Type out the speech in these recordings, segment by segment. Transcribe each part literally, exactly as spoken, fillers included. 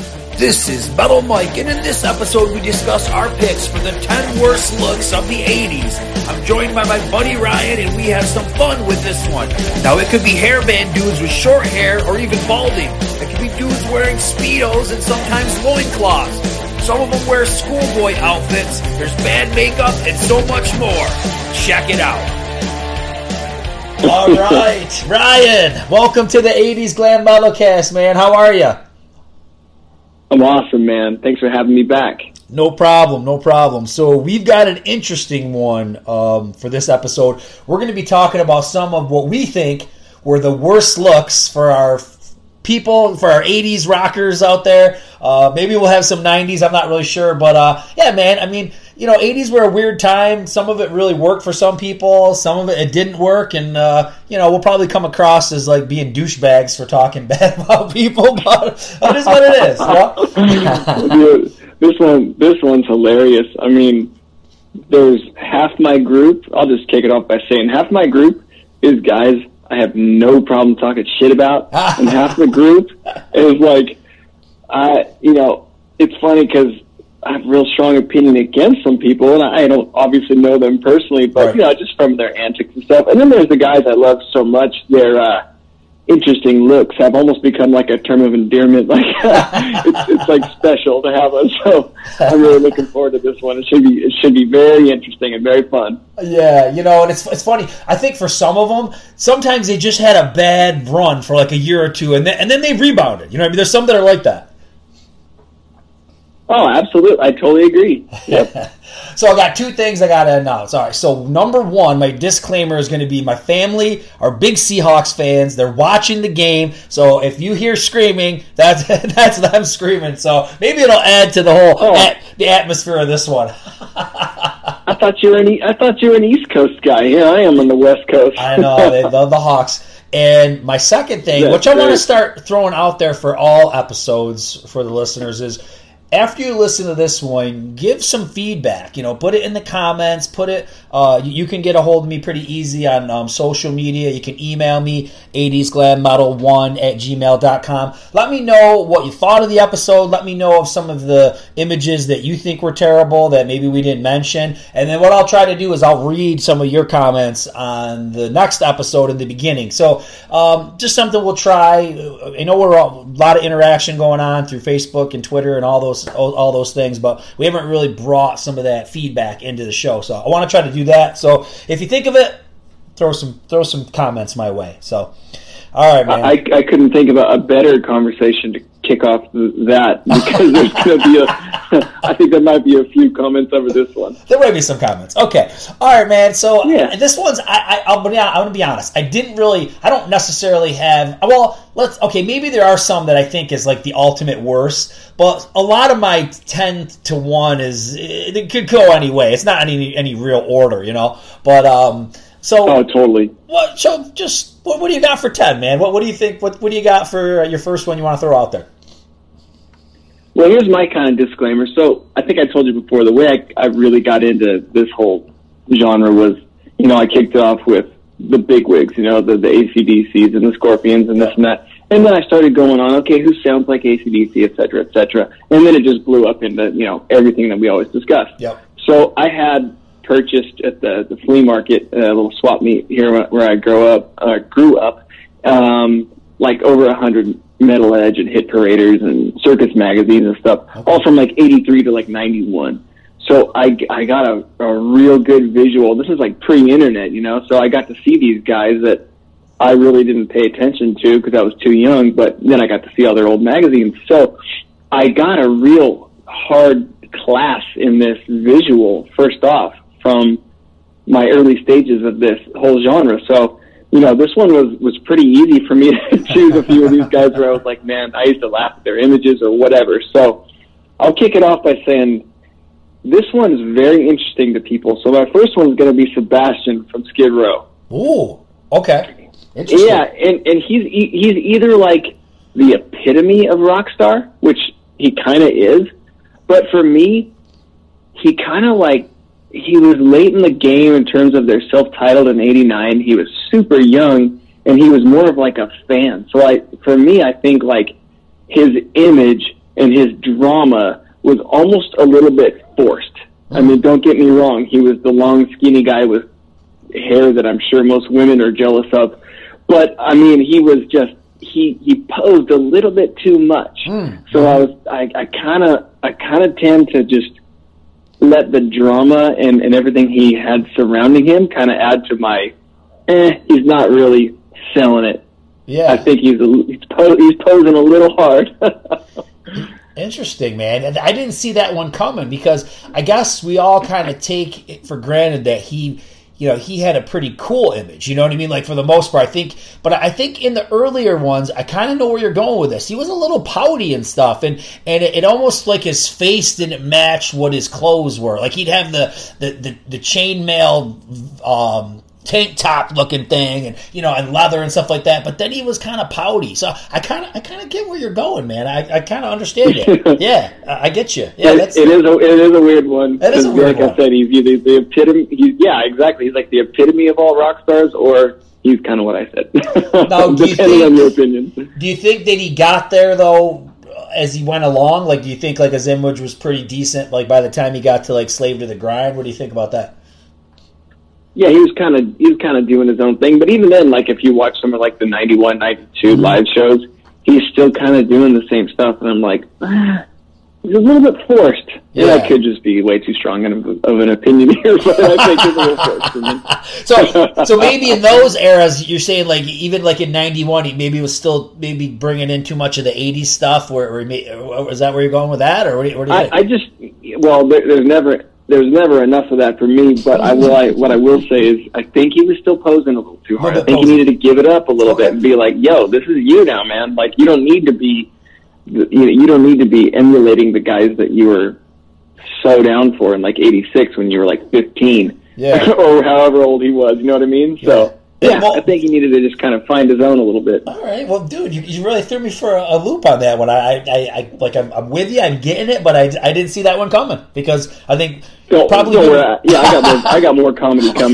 This is Metal Mike, and in this episode we discuss our picks for the ten worst looks of the eighties. I'm joined by my buddy Ryan, and we have some fun with this one. Now, it could be hairband dudes with short hair or even balding. It could be dudes wearing Speedos and sometimes loincloths. Some of them wear schoolboy outfits, there's bad makeup, and so much more. Check it out. All right, Ryan, welcome to the eighties Glam Metalcast, man. How are you? I'm awesome, man. Thanks for having me back. No problem, no problem. So we've got an interesting one um, for this episode. We're going to be talking about some of what we think were the worst looks for our people, for our eighties rockers out there. Uh, maybe we'll have some nineties, I'm not really sure. But uh, yeah, man, I mean, you know, eighties were a weird time. Some of it really worked for some people. Some of it, it didn't work. And, uh, you know, we'll probably come across as, like, being douchebags for talking bad about people. But it is what it is, you know? Dude, this one, this one's hilarious. I mean, there's half my group. I'll just kick it off by saying half my group is guys I have no problem talking shit about. And half the group is like, I, you know, it's funny because I have a real strong opinion against some people, and I don't obviously know them personally, but, right. you know, just from their antics and stuff. And then there's the guys I love so much, their uh, interesting looks have almost become like a term of endearment. Like, it's, it's like special to have us. So I'm really looking forward to this one. It should be, it should be very interesting and very fun. Yeah, you know, and it's it's funny. I think for some of them, sometimes they just had a bad run for like a year or two, and then, and then they rebounded. You know what I mean? There's some that are like that. Oh, absolutely. I totally agree. Yep. So I got two things I got to announce. All right, so number one, my disclaimer is going to be my family are big Seahawks fans. They're watching the game. So if you hear screaming, that's that's them screaming. So maybe it'll add to the whole oh. at, the atmosphere of this one. I thought you were an I thought you were an East Coast guy. Yeah, I am on the West Coast. I know. They love the Hawks. And my second thing, That's which I great. want to start throwing out there for all episodes for the listeners, is after you listen to this one, give some feedback. You know, put it in the comments. Put it. Uh, you, you can get a hold of me pretty easy on um, social media. You can email me eighties glam metal one at gmail dot com. Let me know what you thought of the episode. Let me know of some of the images that you think were terrible that maybe we didn't mention. And then what I'll try to do is I'll read some of your comments on the next episode in the beginning. So um, just something we'll try. I know we're all, a lot of interaction going on through Facebook and Twitter and all those all those things, but we haven't really brought some of that feedback into the show. So I want to try to do that. So if you think of it, throw some throw some comments my way. So all right, man. I, I couldn't think of a, a better conversation to kick off that, because there's going to be a, I think there might be a few comments over this one. There might be some comments. Okay. All right, man. So yeah. this one's, I, I, I'll be, I'm going to be honest. I didn't really, I don't necessarily have, well, let's, okay, maybe there are some that I think is like the ultimate worst, but a lot of my ten to one is, it could go any way. It's not any, any real order, you know, but, um, so. Oh, totally. What, so just, what, what do you got for ten, man? What, what do you think, what, what do you got for your first one you want to throw out there? Well, here's my kind of disclaimer. So I think I told you before, the way I, I really got into this whole genre was, you know, I kicked it off with the bigwigs, you know, the, the A C D Cs and the Scorpions and this and that. And then I started going on, okay, who sounds like A C D C, et cetera, et cetera. And then it just blew up into, you know, everything that we always discuss. Yep. So I had purchased at the, the flea market, a little swap meet here where I grow up, uh, grew up, um, like over a hundred Metal Edge and Hit Paraders and Circus magazines and stuff, okay. all from like eighty-three to like ninety-one. So I, I got a, a real good visual. This is like pre-internet, you know, so I got to see these guys that I really didn't pay attention to because I was too young, but then I got to see all their old magazines. So I got a real hard class in this visual, first off, from my early stages of this whole genre. So, you know, this one was, was pretty easy for me to choose a few of these guys where I was like, man, I used to laugh at their images or whatever. So I'll kick it off by saying this one is very interesting to people. So my first one is going to be Sebastian from Skid Row. Ooh, okay. Interesting. Yeah, and, and he's he's either like the epitome of rock star, which he kind of is, but for me, he kind of like, he was late in the game in terms of their self-titled in eighty-nine. He was super young, and he was more of like a fan. So I, for me, I think like his image and his drama was almost a little bit forced. I mean, don't get me wrong. He was the long, skinny guy with hair that I'm sure most women are jealous of. But, I mean, he was just, he, he posed a little bit too much. Mm. So I was, I, I kind of, I kind of tend to just let the drama and, and everything he had surrounding him kind of add to my, eh, he's not really selling it. Yeah. I think he's, a, he's, po- he's posing a little hard. Interesting, man. I didn't see that one coming because I guess we all kind of take it for granted that he, you know, he had a pretty cool image. You know what I mean? Like for the most part, I think. But I think in the earlier ones, I kind of know where you're going with this. He was a little pouty and stuff, and and it, it almost like his face didn't match what his clothes were. Like he'd have the the the, the chainmail um, tank top looking thing, and you know, and leather and stuff like that. But then he was kind of pouty. So I kind of I kind of get where you're going, man. I, I kind of understand it. Yeah, I, I get you. Yeah, that's it is a it is a weird one. That is a weird like one. I said, he's either the epitome. He's yeah, exactly. He's like the epitome of all rock stars, or he's kind of what I said. Now, do you depending think, on your opinion. Do you think that he got there though? As he went along, like, do you think like his image was pretty decent? Like by the time he got to like Slave to the Grind, what do you think about that? Yeah, he was kind of he was kind of doing his own thing. But even then, like if you watch some of like the ninety-one, ninety-two mm-hmm. live shows, he's still kind of doing the same stuff. And I'm like, ah, he's a little bit forced. Yeah, and I could just be way too strong of, of an opinion here, but I think it's a little forced for me. So, so maybe in those eras, you're saying like even like in ninety-one, he maybe was still maybe bringing in too much of the eighties stuff. Where, where he, is that where you're going with that, or what do you, what do you I, think? I just well, there, there's never. There's never enough of that for me, but I will. I, what I will say is, I think he was still posing a little too hard. I think posing. He needed to give it up a little okay. bit and be like, "Yo, this is you now, man. Like, you don't need to be, you know, you don't need to be emulating the guys that you were so down for in like eighty-six when you were like fifteen, yeah, or however old he was. You know what I mean? Yeah. So." Yeah, well, I think he needed to just kind of find his own a little bit. All right, well, dude, you, you really threw me for a, a loop on that one. I, I, I like, I'm, I'm with you. I'm getting it, but I, I didn't see that one coming because I think don't, probably. Don't worry. Yeah, I got more. I got more comedy coming.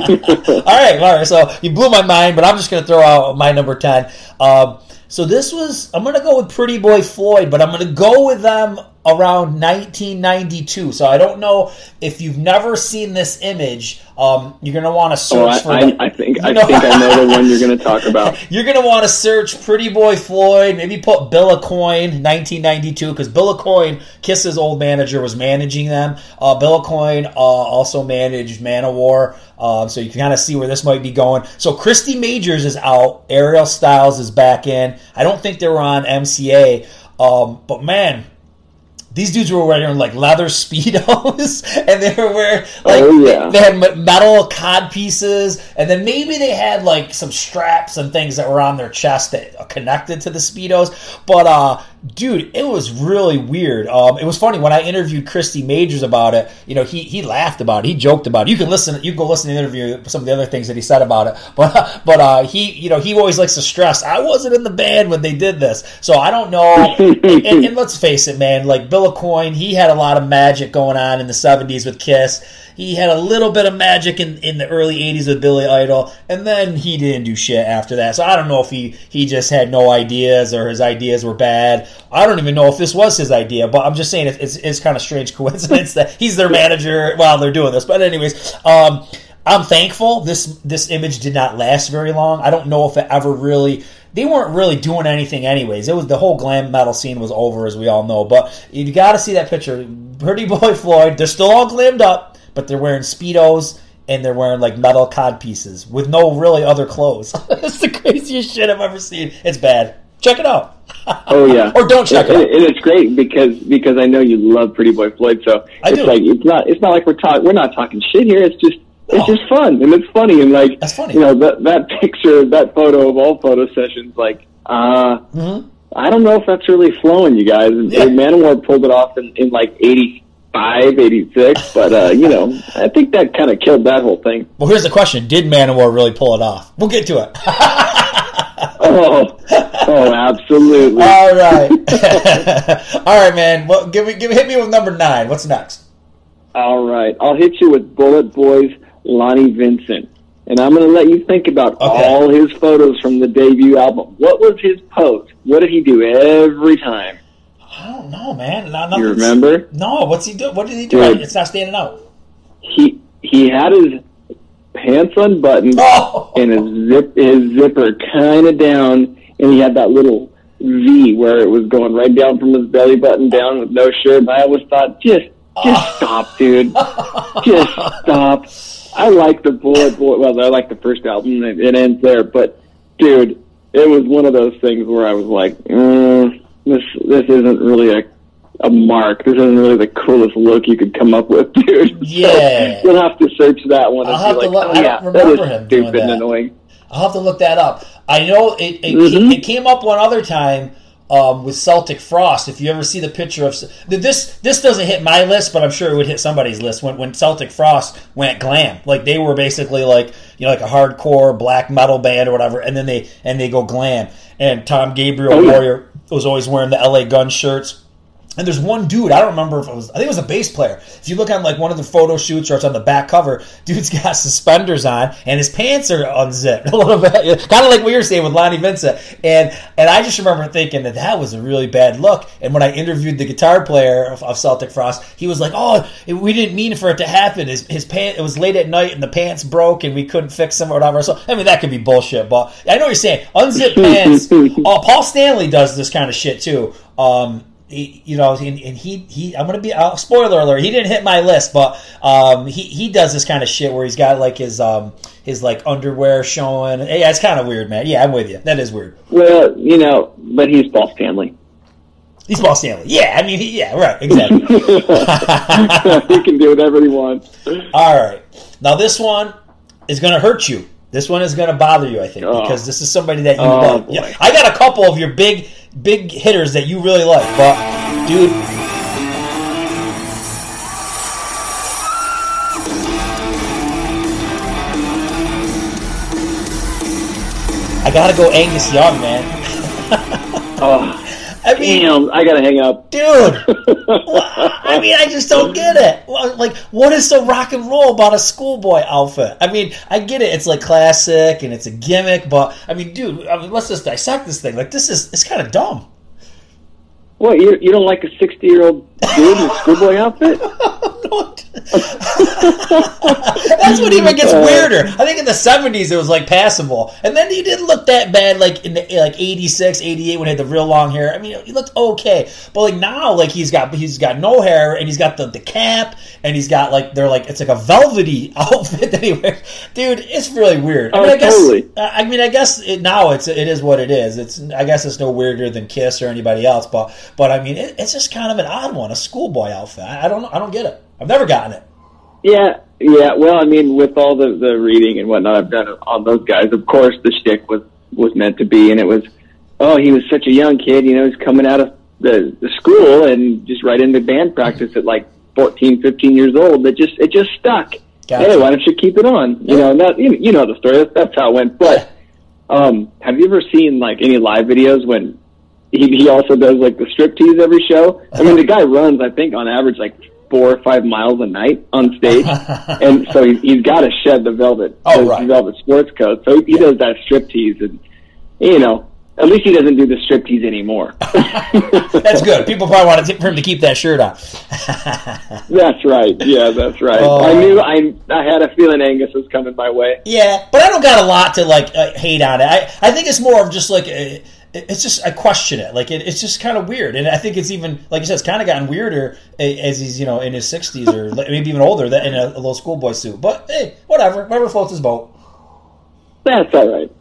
all right, all right. So you blew my mind, but I'm just going to throw out my number ten. Um, so this was. I'm going to go with Pretty Boy Floyd, but I'm going to go with them around nineteen ninety-two. So I don't know if you've never seen this image. Um, you're going to want to search oh, I, for I, the, I think you know, I think I know the one you're going to talk about. You're going to want to search Pretty Boy Floyd, maybe put Bill Aucoin, nineteen ninety-two, because Bill Aucoin, Kiss's old manager, was managing them. Uh, Bill Aucoin uh, also managed Manowar, uh, so you can kind of see where this might be going. So Christy Majors is out. Ariel Styles is back in. I don't think they were on M C A, um, but man, these dudes were wearing like leather Speedos, and they were wearing like oh, yeah. they, they had metal cod pieces, and then maybe they had like some straps and things that were on their chest that connected to the Speedos. But uh, dude, it was really weird. Um, it was funny when I interviewed Christy Majors about it. You know, he he laughed about it, he joked about it. You can listen, you can go listen to the interview, some of the other things that he said about it. But but uh, he you know he always likes to stress, I wasn't in the band when they did this, so I don't know. and, and, and let's face it, man, like Bill Aucoin, he had a lot of magic going on in the seventies with Kiss. He had a little bit of magic in, in the early eighties with Billy Idol, and then he didn't do shit after that. So I don't know if he, he just had no ideas or his ideas were bad. I don't even know if this was his idea, but I'm just saying it's, it's, it's kind of strange coincidence that he's their manager while they're doing this. But anyways, um, I'm thankful this this image did not last very long. I don't know if it ever really... They weren't really doing anything anyways. It was the whole glam metal scene was over, as we all know. But you got to see that picture. Pretty Boy Floyd, they're still all glammed up, but they're wearing Speedos and they're wearing like metal cod pieces with no really other clothes. It's the craziest shit I've ever seen. It's bad. Check it out. Oh yeah, or don't check it, it out. And it's great because because I know you love Pretty Boy Floyd. So I it's do. like it's not it's not like we're talking we're not talking shit here. It's just. It's Oh. just fun, and it's funny, and like That's funny. you know that that picture, that photo of all photo sessions, like uh, Mm-hmm. I don't know if that's really flowing, you guys. And Yeah. Manowar pulled it off in, in like eighty-five, eighty-six, but uh, you know, I think that kind of killed that whole thing. Well, here's the question: did Manowar really pull it off? We'll get to it. oh, oh, absolutely. All right, all right, man. Well, give me, give me, hit me with number nine. What's next? All right, I'll hit you with Bullet Boy's Lonnie Vincent. And I'm going to let you think about Okay. all his photos from the debut album. What was his pose? What did he do every time? I don't know, man. Not, You remember? No. What's he do? What did he do? Dude. It's not standing out. He he had his pants unbuttoned Oh. and his zip his zipper kind of down, and he had that little V where it was going right down from his belly button down with no shirt. And I always thought, just just stop, dude. Just stop. I like the Bullet Boy. Well, I like the first album. It, it ends there, but dude, it was one of those things where I was like, mm, this this isn't really a a mark. This isn't really the coolest look you could come up with, dude. Yeah. So you'll have to search that one and I'll have be to like, look- oh I yeah, don't that remember is him doing stupid and that. annoying. I'll have to look that up. I know it it, Mhm. it came up one other time um, with Celtic Frost. If you ever see the picture of this, this doesn't hit my list, but I'm sure it would hit somebody's list. When when Celtic Frost went glam, like they were basically like you know like a hardcore black metal band or whatever, and then they and they go glam. And Tom Gabriel Oh, yeah. Warrior was always wearing the L A Gun shirts. And there's one dude, I don't remember if it was, I think it was a bass player. If you look on like one of the photo shoots or it's on the back cover, dude's got suspenders on and his pants are unzipped a little bit. Kind of like what you're saying with Lonnie Vincent. And and I just remember thinking that that was a really bad look. And when I interviewed the guitar player of, of Celtic Frost, he was like, oh, it, we didn't mean for it to happen. His, his pant, it was late at night and the pants broke and we couldn't fix them or whatever. So, I mean, that could be bullshit. But I know what you're saying. Unzipped pants. Oh, Paul Stanley does this kind of shit too. Um, He, you know, and, and he, he, I'm gonna be uh, spoiler alert. He didn't hit my list, but um, he, he does this kind of shit where he's got like his um, his like underwear showing. Yeah, it's kind of weird, man. Yeah, I'm with you. That is weird. Well, you know, but he's Paul Stanley. He's Paul Stanley. Yeah, I mean, he, yeah, right, exactly. He can do whatever he wants. All right, now this one is gonna hurt you. This one is gonna bother you, I think, Oh. because this is somebody that you Oh, like. boy. Yeah, I got a couple of your big, big hitters that you really like, but dude. I gotta go Angus Young, man. Oh, I mean, damn, I gotta hang up. dude. I mean, I just don't get it. Well, like, what is so rock and roll about a schoolboy outfit? I mean, I get it. It's like classic and it's a gimmick, but I mean, dude, I mean, let's just dissect this thing. Like, this is it's kind of dumb. What, you, you don't like a sixty-year-old dude in a schoolboy outfit? That's what even gets weirder. I think in the seventies it was like passable, and then he didn't look that bad. Like in the, like eighty-six, eighty-eight when he had the real long hair. I mean, he looked okay, but like now, like he's got he's got no hair, and he's got the, the cap, and he's got like they're like it's like a velvety outfit that he wears. Dude, it's really weird. I mean, Oh, I guess totally. I mean, I guess it, now it's it is what it is. It's I guess it's no weirder than Kiss or anybody else, but but I mean, it, it's just kind of an odd one, a schoolboy outfit. I, I don't I don't get it. I've never gotten it. Yeah, yeah. Well, I mean, with all the, the reading and whatnot I've done on those guys, of course the shtick was, was meant to be, and it was, oh, he was such a young kid, you know, he's coming out of the, the school and just right into band practice at like fourteen, fifteen years old. That just it just stuck. Gotcha. Hey, why don't you keep it on? You know, not you, you know the story. That's, that's how it went. But um, have you ever seen like any live videos when he he also does like the striptease every show? I mean, the guy runs, I think, on average like four or five miles a night on stage, and so he's, he's got to shed the velvet, Oh, the right. velvet sports coat. So he, he does that striptease, and you know, at least he doesn't do the striptease anymore. That's good. People probably want to, for him to keep that shirt on. That's right. Yeah, that's right. Oh. I knew. I I had a feeling Angus was coming my way. Yeah, but I don't got a lot to like uh, hate on it. I, I think it's more of just like a, it's just I question it. Like it, it's just kind of weird, and I think it's even like you said, it's kind of gotten weirder as he's you know in his sixties or maybe even older that in a, a little schoolboy suit. But hey, whatever, whatever floats his boat. That's all right.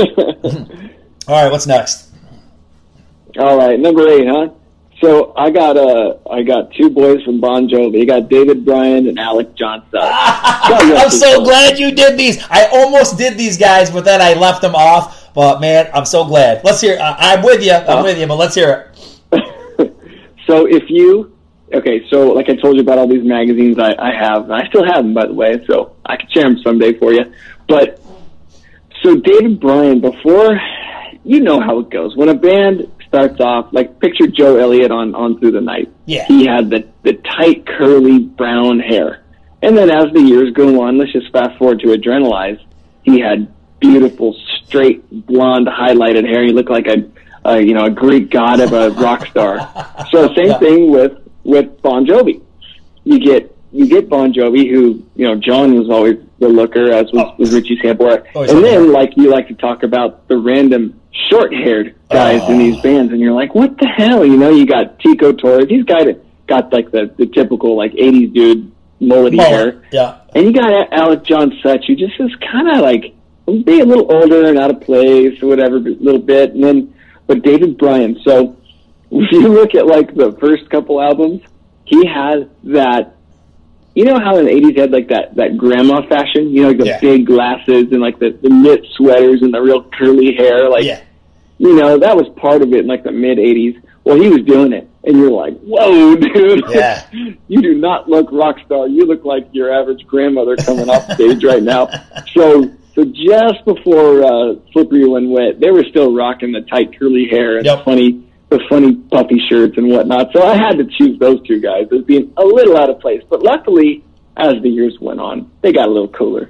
All right, what's next? All right, number eight, huh? So I got uh I got two boys from Bon Jovi. I got David Bryan and Alec Johnson. I'm so glad you did these. I almost did these guys, but then I left them off. But man, I'm so glad. Let's hear. Uh, I'm with you. I'm Uh, with you. But let's hear it. So if you, okay, so like I told you about all these magazines I, I have, and I still have them, by the way, so I can share them someday for you. But, so David Bryan, before, you know how it goes. When a band starts off, like picture Joe Elliott on, on Through the Night. Yeah. He had the, the tight, curly, brown hair. And then as the years go on, let's just fast forward to Adrenalize, he had beautiful, straight, blonde, highlighted hair. He looked like a, a you know a Greek god of a rock star. So same Yeah. thing with with Bon Jovi. You get you get Bon Jovi, who you know John was always the looker, as was, Oh. was Richie Sambora, Always and the then looker. like you like to talk about the random short-haired guys Oh. in these bands, and you're like, what the hell? You know, you got Tico Torres. He's got got like the the typical like eighties dude mullety hair. Mullet. Yeah. And you got A- Alec John Such, who just is kind of like, be a little older and out of place or whatever, a little bit. And then, but David Bryan. So if you look at like the first couple albums, he had that, you know how in the eighties he had like that, that grandma fashion, you know, like the Yeah. big glasses and like the, the knit sweaters and the real curly hair. Like, Yeah. you know, that was part of it in like the mid eighties. Well, he was doing it. And you're like, whoa, dude. Yeah. You do not look rock star. You look like your average grandmother coming off stage right now. So so just before uh, Slippery When Wet, they were still rocking the tight curly hair and Yep. the funny the funny puffy shirts and whatnot. So I had to choose those two guys as being a little out of place. But luckily, as the years went on, they got a little cooler.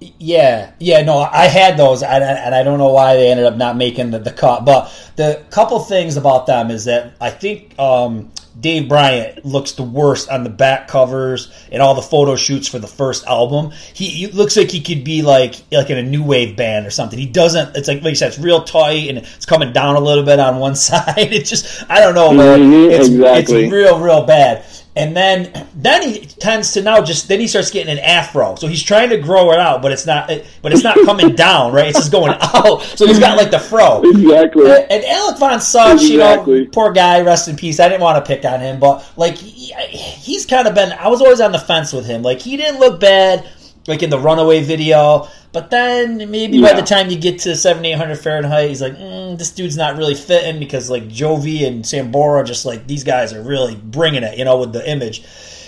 Yeah, yeah, no, I had those, and, and I don't know why they ended up not making the, the cut. But the couple things about them is that I think um, Dave Bryant looks the worst on the back covers and all the photo shoots for the first album. He, he looks like he could be like like in a new wave band or something. He doesn't. It's like like you said, it's real tight and it's coming down a little bit on one side. It just I don't know, man. Mhm, it's exactly. it's real real bad. And then, then he tends to now just then he starts getting an afro. So he's trying to grow it out, but it's not. But it's not coming down, right? It's just going out. So he's got like the fro. Exactly. And, and Alec Von Such, you Exactly. know, poor guy, rest in peace. I didn't want to pick on him, but like he, he's kind of been. I was always on the fence with him. Like he didn't look bad, like in the Runaway video. But then maybe by Yeah. the time you get to seventy-eight hundred Fahrenheit, he's like, mm, this dude's not really fitting because like Jovi and Sambora, just like these guys are really bringing it, you know, with the image.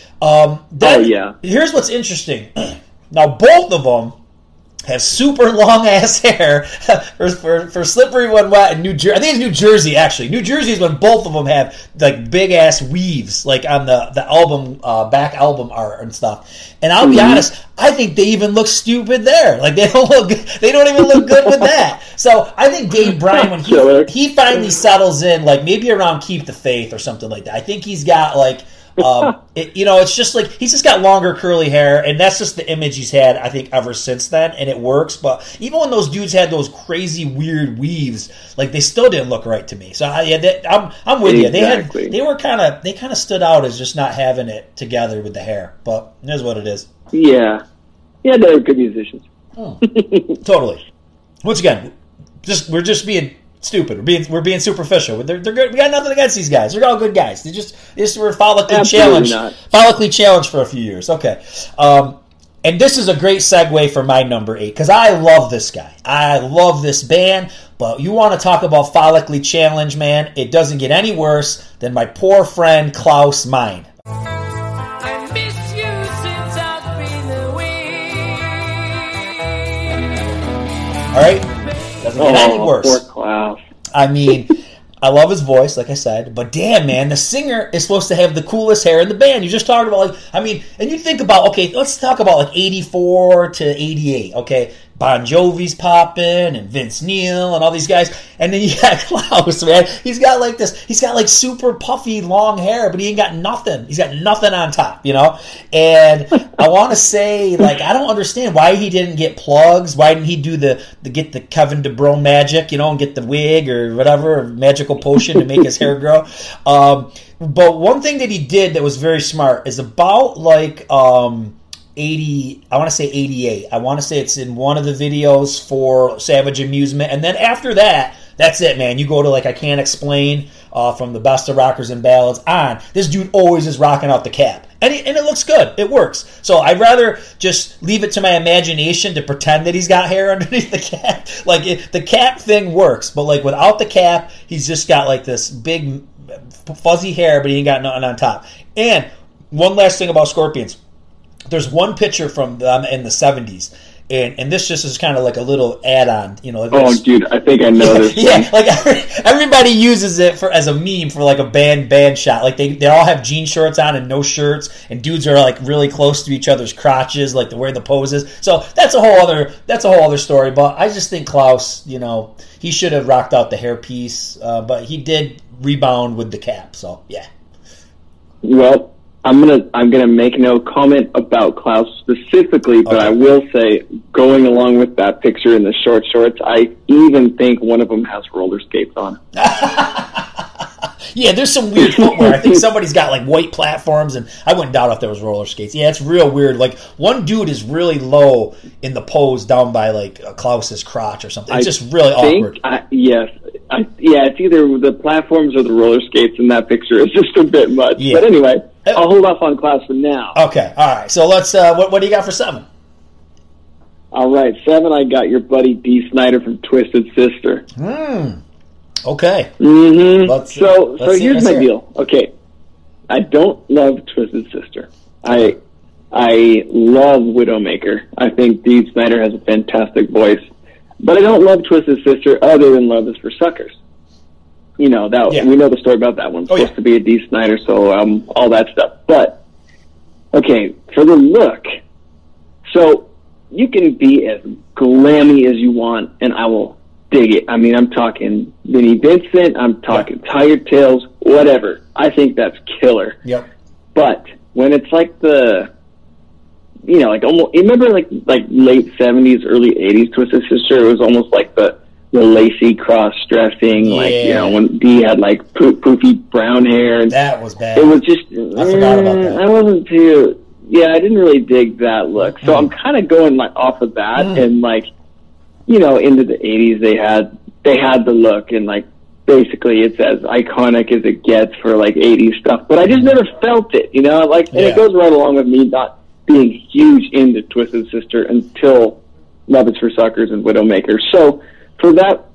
Um, then, Oh, yeah. Here's what's interesting. Now both of them have super long ass hair for, for for Slippery When Wet in New Jersey. I think it's New Jersey actually. New Jersey is when both of them have like big ass weaves, like on the the album uh, back album art and stuff. And I'll be Mhm. honest, I think they even look stupid there. Like they don't look, they don't even look good with that. So I think Dave Bryan, when Killer. he he finally settles in, like maybe around Keep the Faith or something like that. I think he's got like. um, it, you know, it's just like he's just got longer curly hair, and that's just the image he's had, I think, ever since then, and it works. But even when those dudes had those crazy weird weaves, like they still didn't look right to me. So I, yeah, they, I'm I'm with you. They Exactly. had they were kind of they kind of stood out as just not having it together with the hair. But here's what it is. Yeah. Yeah, they're good musicians. Totally. Once again, just we're just being stupid. We're being we're being superficial. They're, they're good. We got nothing against these guys. They're all good guys. They just they just were follically Absolutely challenged. not. Follically challenged for a few years. Okay. Um, and this is a great segue for my number eight because I love this guy. I love this band. But you want to talk about follically challenged, man? It doesn't get any worse than my poor friend Klaus Meine. I miss you since I've been away. All right. Doesn't get any Oh, worse. poor Klaus. I mean, I love his voice, like I said, but damn, man, the singer is supposed to have the coolest hair in the band. You just talked about, like, I mean, and you think about, okay, let's talk about, like, eighty-four to eighty-eight, okay? Bon Jovi's popping, and Vince Neil, and all these guys, and then you got Klaus, man. He's got, like, this, he's got, like, super puffy, long hair, but he ain't got nothing. He's got nothing on top, you know? And I want to say, like, I don't understand why he didn't get plugs. Why didn't he do the, the get the Kevin DeBro magic, you know, and get the wig or whatever, or magical potion to make his hair grow? Um, but one thing that he did that was very smart is about, like, um, eighty, I want to say eighty-eight. I want to say it's in one of the videos for Savage Amusement. And then after that, that's it, man. You go to, like, I Can't Explain, uh, from the Best of Rockers and Ballads on. This dude always is rocking out the cap. And it, and it looks good. It works. So I'd rather just leave it to my imagination to pretend that he's got hair underneath the cap. Like, it, the cap thing works. But, like, without the cap, he's just got, like, this big fuzzy hair, but he ain't got nothing on top. And one last thing about Scorpions. There's one picture from them in the seventies, And and this just is kind of like a little add-on, you know. Like oh, dude, I think I know yeah, this. Yeah, like every, everybody uses it for as a meme for like a band band shot. Like they, they all have jean shorts on and no shirts, and dudes are like really close to each other's crotches, like the way the poses. So that's a whole other that's a whole other story. But I just think Klaus, you know, he should have rocked out the hairpiece, uh, but he did rebound with the cap. So yeah. Well, I'm gonna I'm gonna make no comment about Klaus specifically, but Okay. I will say, going along with that picture in the short shorts, I even think one of them has roller skates on. Yeah, there's some weird footwear. I think somebody's got like white platforms, and I wouldn't doubt if there was roller skates. Yeah, it's real weird. Like one dude is really low in the pose down by like uh, Klaus's crotch or something. It's I just really think awkward. I, yes, I, yeah, it's either the platforms or the roller skates in that picture. It's just a bit much. Yeah. But anyway, I'll hold off on Klaus for now. Okay, all right. So let's. Uh, what, what do you got for seven? All right, seven. I got your buddy D. Snyder from Twisted Sister. Hmm. Okay. Mm-hmm. Let's- so, let's so see- here's let's my hear it. deal. Okay, I don't love Twisted Sister. I I love Widowmaker. I think Dee Snider has a fantastic voice, but I don't love Twisted Sister other than Love Is for Suckers. You know that Yeah. we know the story about that one. It's Oh, supposed yeah. to be a Dee Snider solo album, all that stuff. But okay, for the look, so you can be as glammy as you want, and I will dig it. I mean, I'm talking Vinnie Vincent, I'm talking Tired Tails, whatever. I think that's killer. Yep. But when it's like the, you know, like almost, remember like like late seventies, early eighties Twisted Sister? It was almost like the the lacy cross dressing, like you Yeah. know when Dee had like poo- poofy brown hair, and That was bad. it was just I forgot about that. I wasn't too. Yeah, I didn't really dig that look. So Mm. I'm kind of going like off of that, Mm. and like, you know, into the eighties they had they had the look, and like basically it's as iconic as it gets for like eighties stuff. But I just never felt it, you know, like, and Yeah. it goes right along with me not being huge into Twisted Sister until Love Is for Suckers and Widowmaker. So for that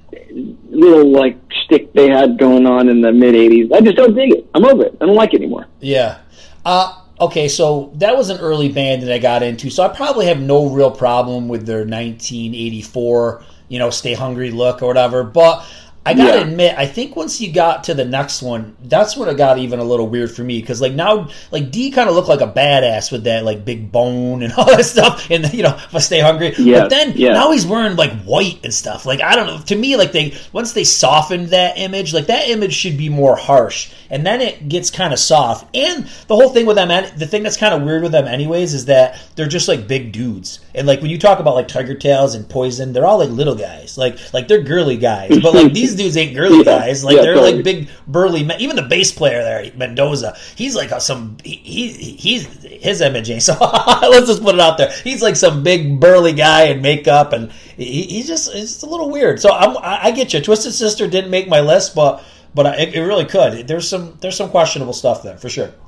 little like shtick they had going on in the mid eighties, I just don't dig it. I'm over it. I don't like it anymore. Yeah. Uh, okay, so that was an early band that I got into, so I probably have no real problem with their nineteen eighty-four, you know, Stay Hungry look or whatever, but I gotta Yeah. admit, I think once you got to the next one, that's when it got even a little weird for me, because like now, like Dee kind of looked like a badass with that like big bone and all that stuff, and you know, if I Stay Hungry, Yes, but then yes. now he's wearing like white and stuff. Like I don't know, to me, like they once they softened that image, like that image should be more harsh, and then it gets kind of soft. And the whole thing with them, the thing that's kind of weird with them, anyways, is that they're just like big dudes. And like when you talk about like Tiger Tails and Poison, they're all like little guys, like like they're girly guys. But like these dudes ain't girly Yeah, guys. Like yeah, they're totally. like big burly men. Even the bass player there, Mendoza, he's like a, some he, he he's his image ain't so. Let's just put it out there. He's like some big burly guy in makeup, and he, he's just it's just a little weird. So I'm, I, I get you. Twisted Sister didn't make my list, but but I, it really could. There's some there's some questionable stuff there for sure.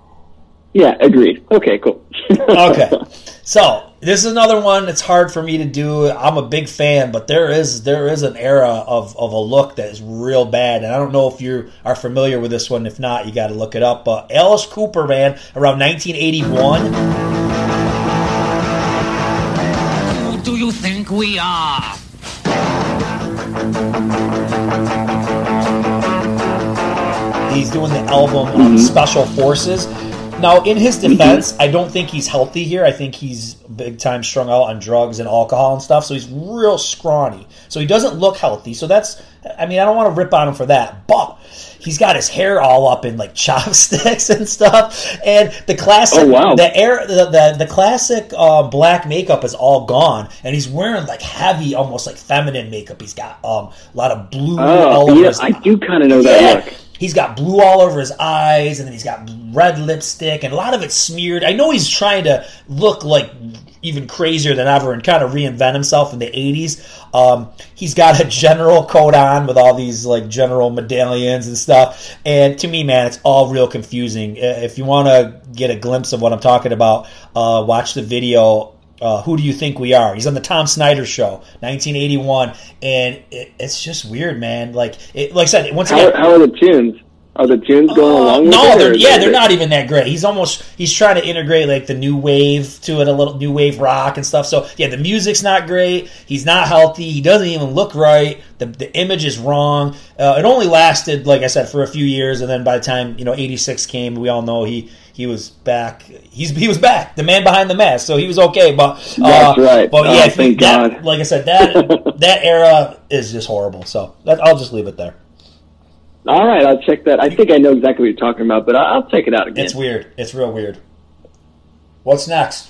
Yeah, agreed. Okay, cool. Okay, so this is another one that's hard for me to do. I'm a big fan, but there is there is an era of, of a look that is real bad, and I don't know if you are familiar with this one. If not, you got to look it up. But Alice Cooper, man, around nineteen eighty-one. Who do you think we are? He's doing the album um, Special Forces. Now, in his defense, I don't think he's healthy here. I think he's big time strung out on drugs and alcohol and stuff. So he's real scrawny. So he doesn't look healthy. So that's, I mean, I don't want to rip on him for that. But he's got his hair all up in like chopsticks and stuff. And the classic, Oh, wow. the air, the the, the classic uh, black makeup is all gone. And he's wearing like heavy, almost like feminine makeup. He's got um, a lot of blue all Oh, over yeah, his I do kind of know that yeah. look. He's got blue all over his eyes, and then he's got red lipstick, and a lot of it's smeared. I know he's trying to look like even crazier than ever and kind of reinvent himself in the eighties. Um, he's got a general coat on with all these like general medallions and stuff. And to me, man, it's all real confusing. If you want to get a glimpse of what I'm talking about, uh, watch the video. Uh, Who Do You Think We Are? He's on the Tom Snyder Show, nineteen eighty-one, and it, it's just weird, man. Like, it, like I said, once How, again, how are the tunes? Are the tunes going Uh, along with no, it? they're, or yeah, is they're it- not even that great. He's almost he's trying to integrate like the new wave to it, a little new wave rock and stuff. So yeah, the music's not great. He's not healthy. He doesn't even look right. The the image is wrong. Uh, it only lasted, like I said, for a few years, and then by the time you know eighty-six came, we all know he he was back. He's he was back. The man behind the mask, so he was okay. But uh, That's right. But Oh, yeah, thank that, God. like I said, that that era is just horrible. So that, I'll just leave it there. All right, I'll check that. I think I know exactly what you're talking about, but I'll, I'll check it out again. It's weird. It's real weird. What's next?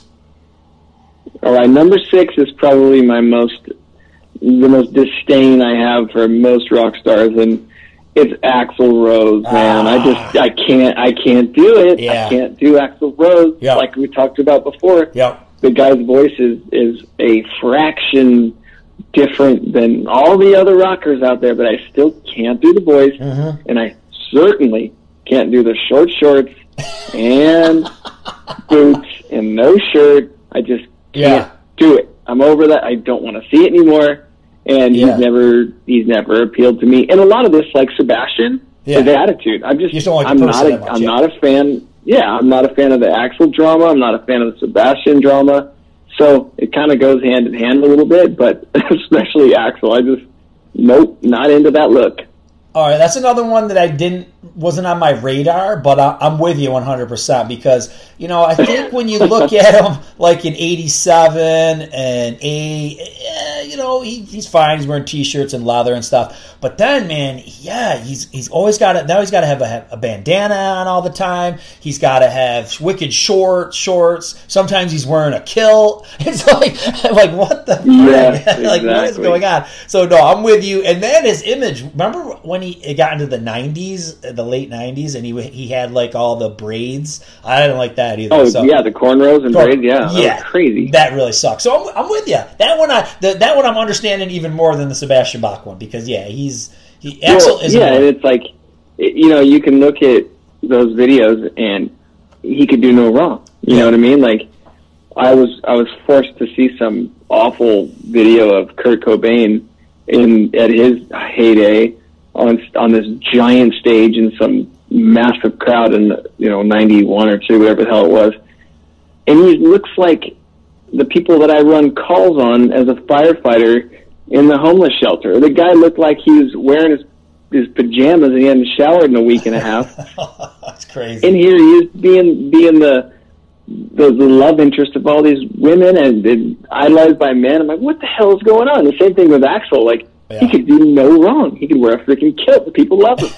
All right, number six is probably my most, the most disdain I have for most rock stars, and it's Axl Rose, man. Ah. I just, I can't, I can't do it. Yeah. I can't do Axl Rose, Yeah. like we talked about before. Yep. The guy's voice is, is a fraction different than all the other rockers out there, but I still can't do the voice, Mm-hmm. and I certainly can't do the short shorts and boots and no shirt. I just can't Yeah. do it. I'm over that. I don't want to see it anymore. And Yeah. he's never he's never appealed to me. And a lot of this, like Sebastian, Yeah. his attitude. I'm just You just don't like the I'm person not a, that much, I'm yeah. not a fan. Yeah, I'm not a fan of the Axl drama. I'm not a fan of the Sebastian drama. So it kind of goes hand in hand a little bit, but especially Axl. I just nope, not into that look. All right, that's another one that I didn't wasn't on my radar, but I, I'm with you one hundred percent because you know I think when you look at him like in eighty-seven and a, eh, you know he, he's fine, he's wearing t-shirts and leather and stuff, but then man, yeah, he's he's always got to now he's got to have a, a bandana on all the time. He's got to have wicked short shorts. Sometimes he's wearing a kilt. It's like like what the Yeah, frick? Like what is exactly. going on? So no, I'm with you. And then his image. Remember when he it got into the nineties, the late nineties, and he he had like all the braids. I didn't like that either. Oh so. yeah, the cornrows and Cor- braids. Yeah, that yeah, was crazy. That really sucks. So I'm, I'm with you. That one, I the, that one I'm understanding even more than the Sebastian Bach one because yeah, he's he Axl Well, is yeah, and annoying. it's like, it- you know, you can look at those videos and he could do no wrong. You know what I mean? Like, I was I was forced to see some awful video of Kurt Cobain in at his heyday on on this giant stage in some massive crowd in you know ninety-one or two, whatever the hell it was, and he looks like the people that I run calls on as a firefighter in the homeless shelter. The guy looked like he was wearing his his pajamas and he hadn't showered in a week and a half. That's crazy. And here he is being being the the, the love interest of all these women and, and idolized by men. I'm like, what the hell is going on? The same thing with Axl. Like, Yeah. he could do no wrong. He could wear a freaking kilt. The people love him.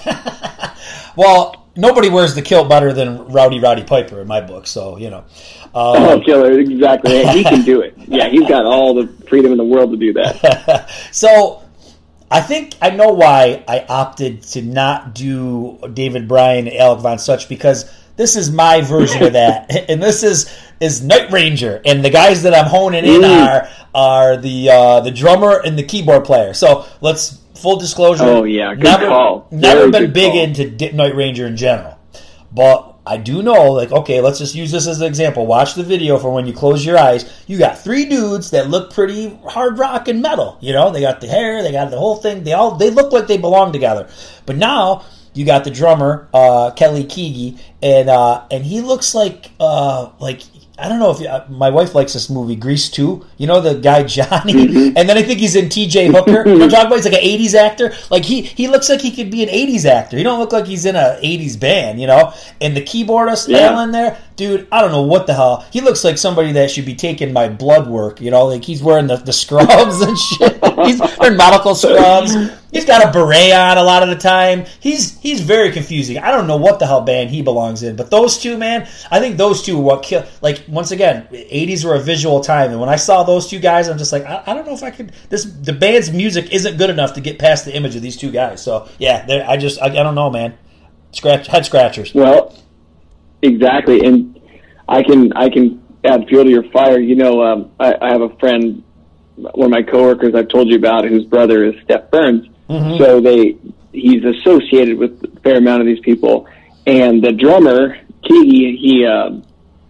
Well, nobody wears the kilt better than Rowdy Roddy Piper in my book. So you know. Um, Oh, killer! Exactly. He can do it. Yeah, he's got all the freedom in the world to do that. So I think I know why I opted to not do David Bryan and Alec Von Such because this is my version of that, and this is is Night Ranger, and the guys that I'm honing in Mm. are are the uh, the drummer and the keyboard player. So let's full disclosure. Oh, yeah, good never call. never Very been good big call. into Di- Night Ranger in general, but I do know, like, okay, let's just use this as an example. Watch the video for when you close your eyes. You got three dudes that look pretty hard rock and metal. You know, they got the hair, they got the whole thing. They all they look like they belong together. But now you got the drummer, uh, Kelly Keagy, and uh, and he looks like uh, like. I don't know if uh, my wife likes this movie, Grease two. You know the guy Johnny, Mm-hmm. and then I think he's in T J Hooker. You know, what I'm talking about? He's like an eighties actor. Like he he looks like he could be an eighties actor. He don't look like he's in an eighties band, you know. And the keyboardist Yeah. Alan there, dude, I don't know what the hell. He looks like somebody that should be taking my blood work. You know, like he's wearing the, the scrubs and shit. He's wearing medical scrubs. He's got a beret on a lot of the time. He's he's very confusing. I don't know what the hell band he belongs in. But those two, man, I think those two are what kill. Like once again, eighties were a visual time, and when I saw those two guys, I'm just like, I, I don't know if I could. This the band's music isn't good enough to get past the image of these two guys. So yeah, they're- I just I, I don't know, man. Scratch head scratchers. Well, exactly, and I can I can add fuel to your fire. You know, um, I, I have a friend, one of my coworkers I've told you about, whose brother is Steph Burns. Mm-hmm. So they he's associated with a fair amount of these people, and the drummer Keagy, he, um,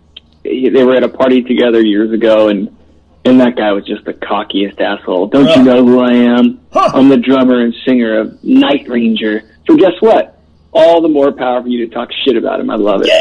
he they were at a party together years ago, and and that guy was just the cockiest asshole. Don't Huh. you know who I am? Huh. I'm the drummer and singer of Night Ranger. So guess what? all the more power for you to talk shit about him. I love it.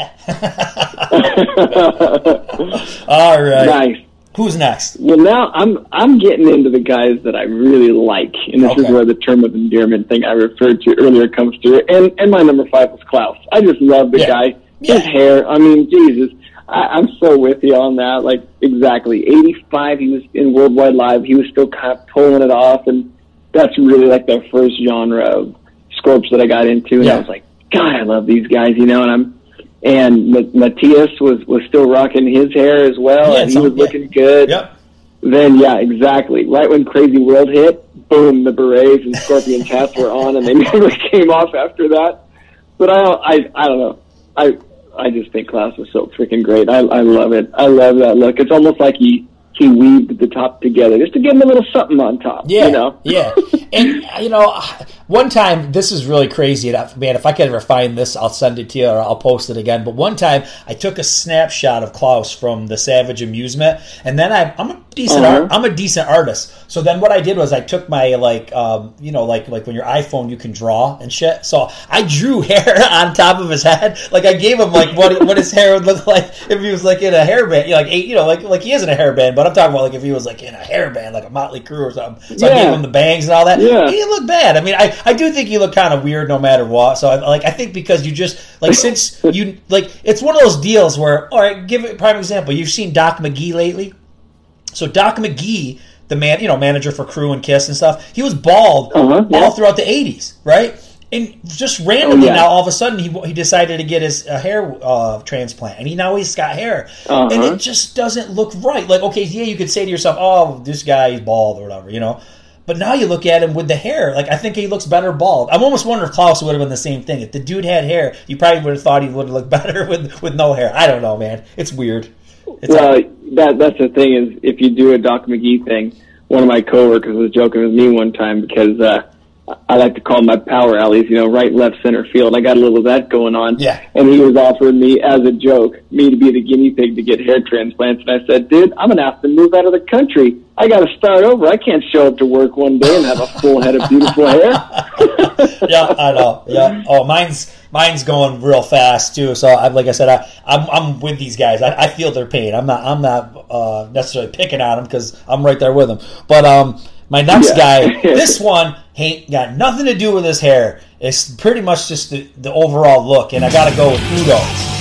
Yeah. All right. Nice. Who's next? Well, now I'm I'm getting into the guys that I really like, and this Okay. is where the term of endearment thing I referred to earlier comes through. And and my number five was Klaus. I just love the Yeah. guy. Yeah. His hair. I mean, Jesus. I, I'm so with you on that. Like, exactly. eighty-five, he was in Worldwide Live. He was still kind of pulling it off, and that's really like the first genre of Scorps that I got into. And Yeah. I was like, God, I love these guys, you know. And I'm and Ma- Matthias was was still rocking his hair as well, Yeah, and he some- was yeah. looking good. Yep. Then, yeah, exactly. Right when Crazy World hit, boom, the berets and scorpion hats were on, and they never came off after that. But I, don't- I, I don't know. I, I just think Klaus was so freaking great. I, I love it. I love that look. It's almost like he he weaved the top together just to give him a little something on top. Yeah, you know. yeah. And, you know, one time, this is really crazy. And I- Man, if I could ever find this, I'll send it to you or I'll post it again. But one time, I took a snapshot of Klaus from the Savage Amusement, and then I, I'm a decent Uh-huh. art, I'm a decent artist. So then what I did was I took my, like, um, you know, like like when your iPhone, you can draw and shit. So I drew hair on top of his head. Like, I gave him, like, what what his hair would look like if he was, like, in a hairband. You know, like, eight, you know, like, like he is in a hairband, but I'm talking about, like, if he was, like, in a hairband, like a Motley Crue or something. So I Yeah. gave him the bangs and all that. Yeah. He didn't look bad. I mean, I, I do think he looked kind of weird no matter what. So, I, like, I think because you just, like, since you, like, it's one of those deals where, all right, give it a prime example. You've seen Doc McGee lately. So Doc McGee, the man, you know, manager for Crew and Kiss and stuff, he was bald Uh-huh, yeah. all throughout the eighties, right? And just randomly Oh, yeah. now, all of a sudden, he he decided to get his uh, hair uh, transplant, and he now he's got hair, Uh-huh. and it just doesn't look right. Like, okay, yeah, you could say to yourself, "Oh, this guy is bald" or whatever, you know. But now you look at him with the hair. Like, I think he looks better bald. I'm almost wondering if Klaus would have been the same thing. If the dude had hair, you probably would have thought he would have looked better with with no hair. I don't know, man. It's weird. It's Well, that that's the thing is, if you do a Doc McGee thing, one of my coworkers was joking with me one time because uh, I like to call them my power alleys, you know, right, left, center field. I got a little of that going on. Yeah. And he was offering me, as a joke, me to be the guinea pig to get hair transplants. And I said, dude, I'm going to have to move out of the country. I got to start over. I can't show up to work one day and have a full head of beautiful hair. yeah, I know. Yeah. Oh, mine's mine's going real fast too. So, I, like I said, I, I'm I'm with these guys. I, I feel their pain. I'm not I'm not uh, necessarily picking on them because I'm right there with them. But um, my next Yeah. guy, this one ain't got nothing to do with his hair. It's pretty much just the, the overall look, and I got to go with Udo.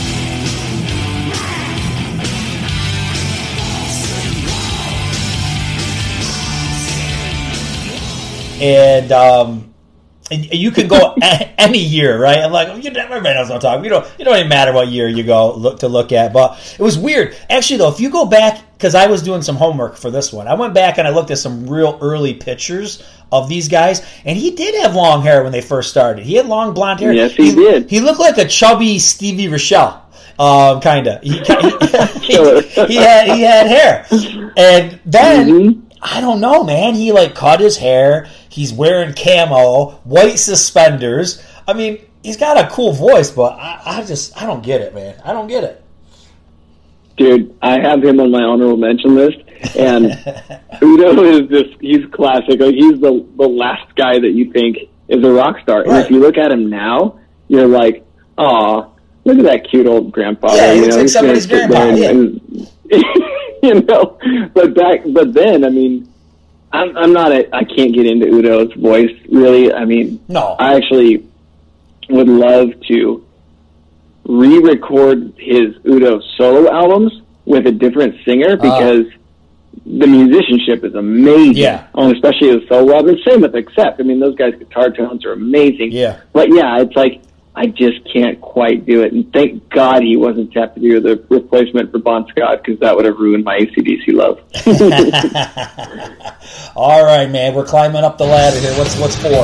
And um, and you can go a- any year, right? I'm like, you never knows what I'm talking. You don't, you don't even matter what year you go look to look at. But it was weird, actually. Though, if you go back, because I was doing some homework for this one, I went back and I looked at some real early pictures of these guys, and he did have long hair when they first started. He had long blonde hair. Yes, he did. He looked like a chubby Stevie Rochelle, um, kind of. He, he, he, he had he had hair, and then. Mhm. I don't know, man. He like cut his hair. He's wearing camo, white suspenders. I mean, he's got a cool voice, but I, I just I don't get it, man. I don't get it. Dude, I have him on my honorable mention list, and Udo is just, he's classic. Like, he's the, the last guy that you think is a rock star. And Right. if you look at him now, you're like, aw, look at that cute old grandpa. Yeah, he you looks know, like he's somebody's gonna sit grandpa, there and- and- you know, but back, but then, I mean, I'm, I'm not a, I can't get into Udo's voice, really. I mean, No. I actually would love to re-record his Udo solo albums with a different singer because the musicianship is amazing. Yeah. Oh, especially his solo album. Same with Accept. I mean, those guys' guitar tones are amazing. Yeah. But yeah, it's like, I just can't quite do it. And thank God he wasn't tapped to be the replacement for Bon Scott, because that would have ruined my A C D C love. All right, man. We're climbing up the ladder here. What's what's four?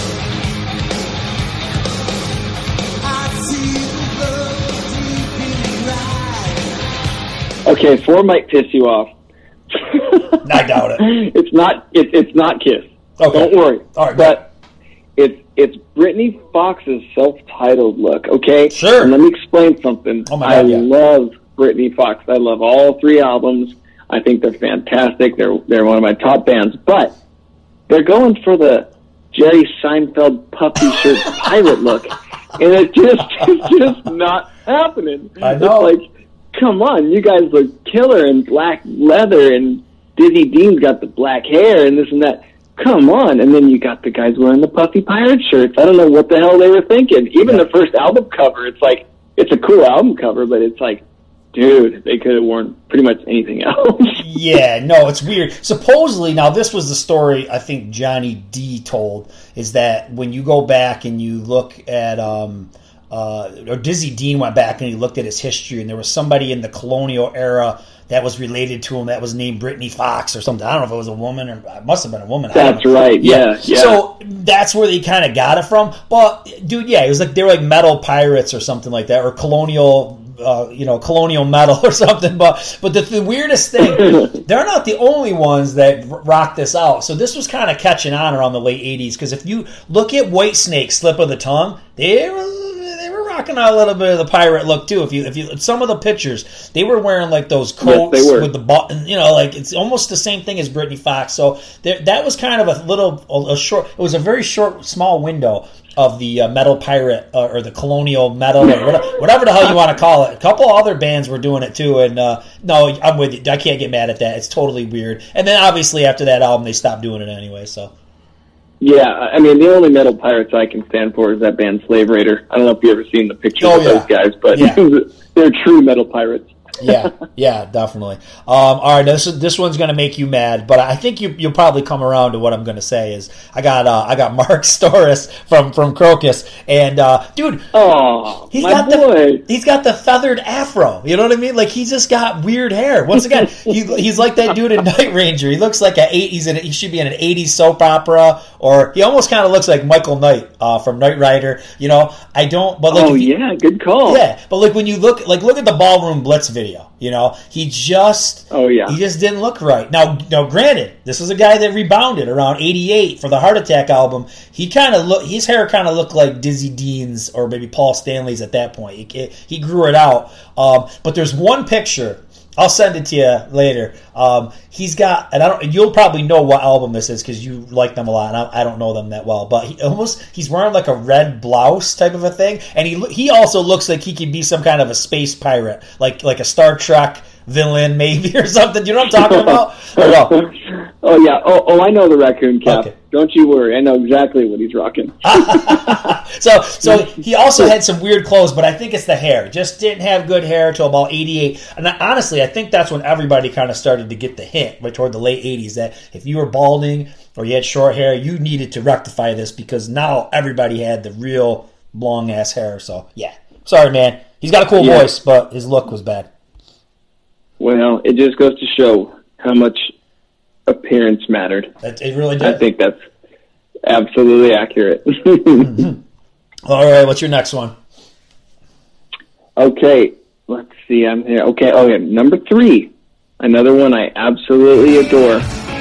Okay, four might piss you off. I doubt it. It's not. It, it's not Kiss. Okay. Don't worry. All right, but it's it's Brittany Fox's self-titled look. Okay. Sure. And let me explain something. Oh my I God, yeah. love Brittany Fox. I love all three albums. I think they're fantastic. They're they're one of my top bands. But they're going for the Jerry Seinfeld puffy shirt pirate look, and it just it's just not happening. I know. It's like, come on, you guys look killer in black leather, and Dizzy Dean's got the black hair and this and that. Come on. And then you got the guys wearing the puffy pirate shirts. I don't know what the hell they were thinking. Even yeah. the first album cover, it's like, it's a cool album cover, but it's like, dude, they could have worn pretty much anything else. Yeah, no, it's weird. Supposedly, now this was the story I think Johnny D told, is that when you go back and you look at, um, uh, or Dizzy Dean went back and he looked at his history, and there was somebody in the colonial era that was related to him that was named Brittany Fox or something. I don't know if it was a woman or it must have been a woman. That's right. Yeah, yeah. So that's where they kind of got it from. But dude, yeah, it was like they were like metal pirates or something like that, or colonial, uh, you know, colonial metal or something. But but the, the weirdest thing, they're not the only ones that rock this out. So this was kind of catching on around the late eighties, because if you look at Whitesnake, Slip of the Tongue, they were. They were rocking out a little bit of the pirate look too. If you, if you, some of the pictures, they were wearing like those coats yes, with the button. You know, like it's almost the same thing as Brittany Fox. So there, that was kind of a little, a, a short. It was a very short, small window of the uh, metal pirate uh, or the colonial metal or whatever, whatever the hell you want to call it. A couple other bands were doing it too, and uh, no, I'm with you. I can't get mad at that. It's totally weird. And then obviously after that album, they stopped doing it anyway. So. Yeah, I mean, the only metal pirates I can stand for is that band Slave Raider. I don't know if you've ever seen the pictures oh, of yeah. those guys, but yeah. they're true metal pirates. yeah, yeah, definitely. Um, all right, this this one's going to make you mad, but I think you you'll probably come around to what I'm going to say. Is I got uh, I got Mark Storis from, from Crocus, and uh, dude, oh, he's my got boy. the he's got the feathered afro. You know what I mean? Like he's just got weird hair. Once again, he, he's like that dude in Night Ranger. He looks like a eight. He's in. He should be in an eighties soap opera, or he almost kind of looks like Michael Knight uh, from Knight Rider. You know, I don't. But like, oh you, yeah, good call. Yeah, but like when you look, like look at the Ballroom Blitz video. You know, he just oh yeah he just didn't look right. Now, now, granted, this was a guy that rebounded around eighty-eight for the Heart Attack album. He kind of look his hair kind of looked like Dizzy Dean's or maybe Paul Stanley's at that point. He, he grew it out. Um, but there's one picture. I'll send it to you later. Um, he's got, and I don't. You'll probably know what album this is because you like them a lot, and I, I don't know them that well. But he almost he's wearing like a red blouse type of a thing, and he he also looks like he could be some kind of a space pirate, like like a Star Trek villain maybe or something. Do you know what I'm talking about? no? Oh yeah. Oh oh, I know the raccoon cap. Okay. Don't you worry. I know exactly what he's rocking. so so he also had some weird clothes, but I think it's the hair. Just didn't have good hair until about eighty-eight. And I, honestly, I think that's when everybody kind of started to get the hint, right toward the late eighties, that if you were balding or you had short hair, you needed to rectify this because now everybody had the real long-ass hair. So, yeah. Sorry, man. He's got a cool yeah. voice, but his look was bad. Well, it just goes to show how much appearance mattered. It, it really did. I think that's absolutely accurate. mm-hmm. All right, what's your next one? Okay, let's see. I'm here. Okay, oh yeah, number three. Another one I absolutely adore.